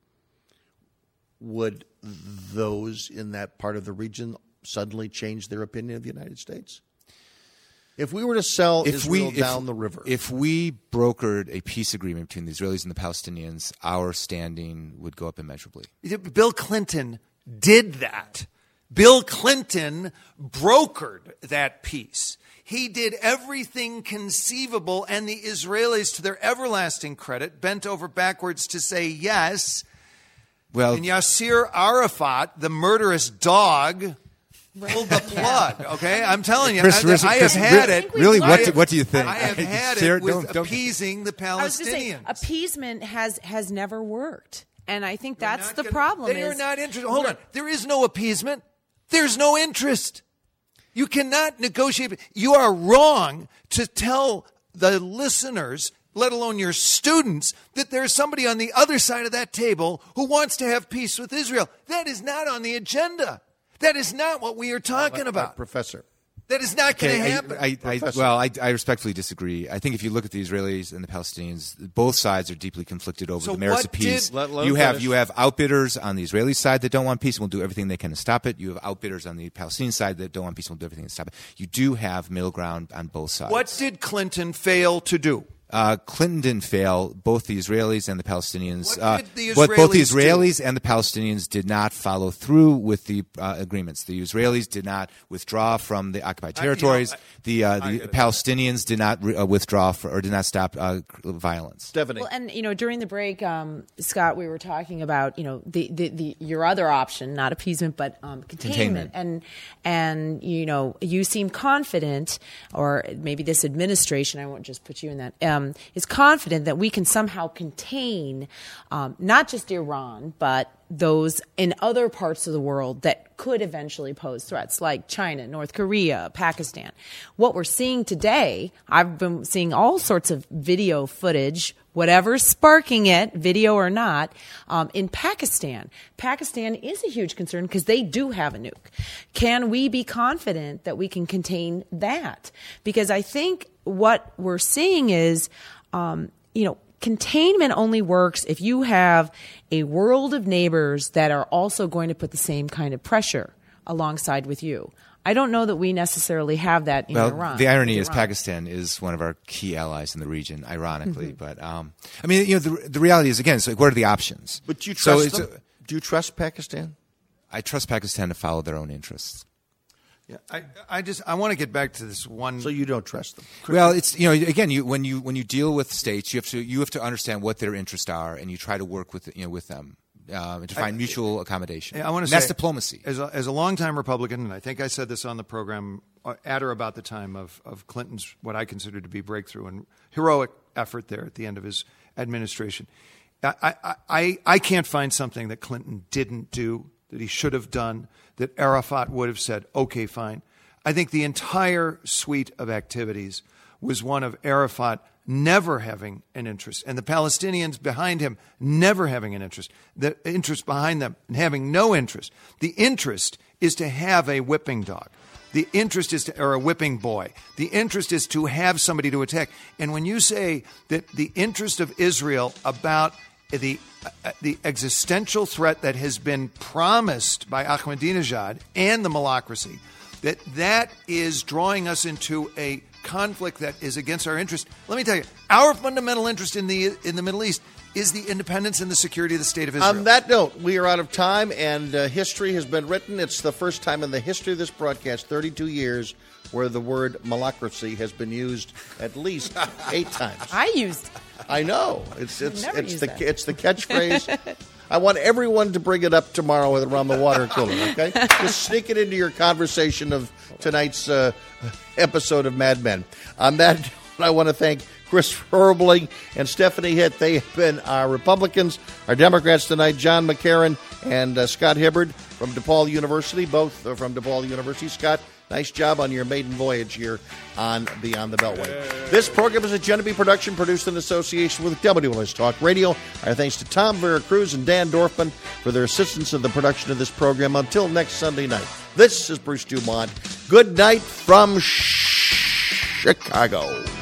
would those in that part of the region suddenly change their opinion of the United States? If we were to sell if Israel we, down if, the river. If we brokered a peace agreement between the Israelis and the Palestinians, our standing would go up immeasurably. Bill Clinton did that. Bill Clinton brokered that peace. He did everything conceivable, and the Israelis, to their everlasting credit, bent over backwards to say yes. Well, and Yasser Arafat, the murderous dog, pulled the plug. Okay, I'm telling you, Chris, I, Chris, I have Chris, had really, it. Really, what I, do, what do you think? I have had Share, it with don't, don't, appeasing the Palestinians. I was going to say, appeasement has has never worked, and I think that's the gonna, problem. They are is not interested. Hold on, there is no appeasement. There's no interest. You cannot negotiate. You are wrong to tell the listeners, let alone your students, that there's somebody on the other side of that table who wants to have peace with Israel. That is not on the agenda. That is not what we are talking uh, about. Uh, Professor. That is not going to okay, happen. I, I, I, well, I, I respectfully disagree. I think if you look at the Israelis and the Palestinians, both sides are deeply conflicted over So the merits what of peace. Did, let, let you have finish. you have outbidders on the Israeli side that don't want peace and will do everything they can to stop it. You have outbidders on the Palestinian side that don't want peace and will do everything to stop it. You do have middle ground on both sides. What did Clinton fail to do? Uh, Clinton didn't fail. Both the Israelis and the Palestinians. What did the uh, what both the Israelis Israelis and the Palestinians did not follow through with the uh, agreements. The Israelis did not withdraw from the occupied territories. I, you know, I, the uh, the Palestinians did not re- uh, withdraw for, or did not stop uh, violence. Stephanie. Well, and you know, during the break, um, Scott, we were talking about you know the, the, the your other option, not appeasement, but um, containment. Containment. And and you know, you seem confident, or maybe this administration, I won't just put you in that, um, is confident that we can somehow contain um, not just Iran, but those in other parts of the world that could eventually pose threats, like China, North Korea, Pakistan. What we're seeing today, I've been seeing all sorts of video footage, whatever's sparking it, video or not, um, in Pakistan. Pakistan is a huge concern because they do have a nuke. Can we be confident that we can contain that? Because I think what we're seeing is, um, you know, containment only works if you have a world of neighbors that are also going to put the same kind of pressure alongside with you. I don't know that we necessarily have that in well, Iran. the irony is Iran. Pakistan is one of our key allies in the region, ironically. Mm-hmm. But um, I mean, you know, the, the reality is, again, so what are the options? But do you trust so them? A, do you trust Pakistan? I trust Pakistan to follow their own interests. Yeah, I, I just I want to get back to this one. So you don't trust them? Well, it's you know again you when you when you deal with states, you have to you have to understand what their interests are, and you try to work with you know with them uh, and to find I, mutual accommodation. I want to and say that's diplomacy. As a, as a longtime Republican, and I think I said this on the program at or about the time of of Clinton's what I consider to be breakthrough and heroic effort there at the end of his administration. I I I, I can't find something that Clinton didn't do that he should have done, that Arafat would have said, okay, fine. I think the entire suite of activities was one of Arafat never having an interest, and the Palestinians behind him never having an interest, the interest behind them having no interest. The interest is to have a whipping dog. The interest is to, or a whipping boy. The interest is to have somebody to attack. And when you say that the interest of Israel about the uh, the existential threat that has been promised by Ahmadinejad and the Malacracy, that that is drawing us into a conflict that is against our interest. Let me tell you, our fundamental interest in the in the Middle East is the independence and the security of the state of Israel. On that note, we are out of time, and uh, history has been written. It's the first time in the history of this broadcast, thirty-two years, where the word malacracy has been used at least eight times. I used. I know. It's it's Never it's used the that. it's the catchphrase. I want everyone to bring it up tomorrow around the water cooler, okay? Just sneak it into your conversation of tonight's uh, episode of Mad Men. On that note, I want to thank Chris Herbling and Stephanie Hitt. They have been our Republicans. Our Democrats tonight, John McCarran and uh, Scott Hibbard from DePaul University, both are from DePaul University. Scott, nice job on your maiden voyage here on Beyond the Beltway. This program is a Genevieve production produced in association with W L S Talk Radio. Our thanks to Tom Veracruz and Dan Dorfman for their assistance in the production of this program. Until next Sunday night, this is Bruce Dumont. Good night from Chicago.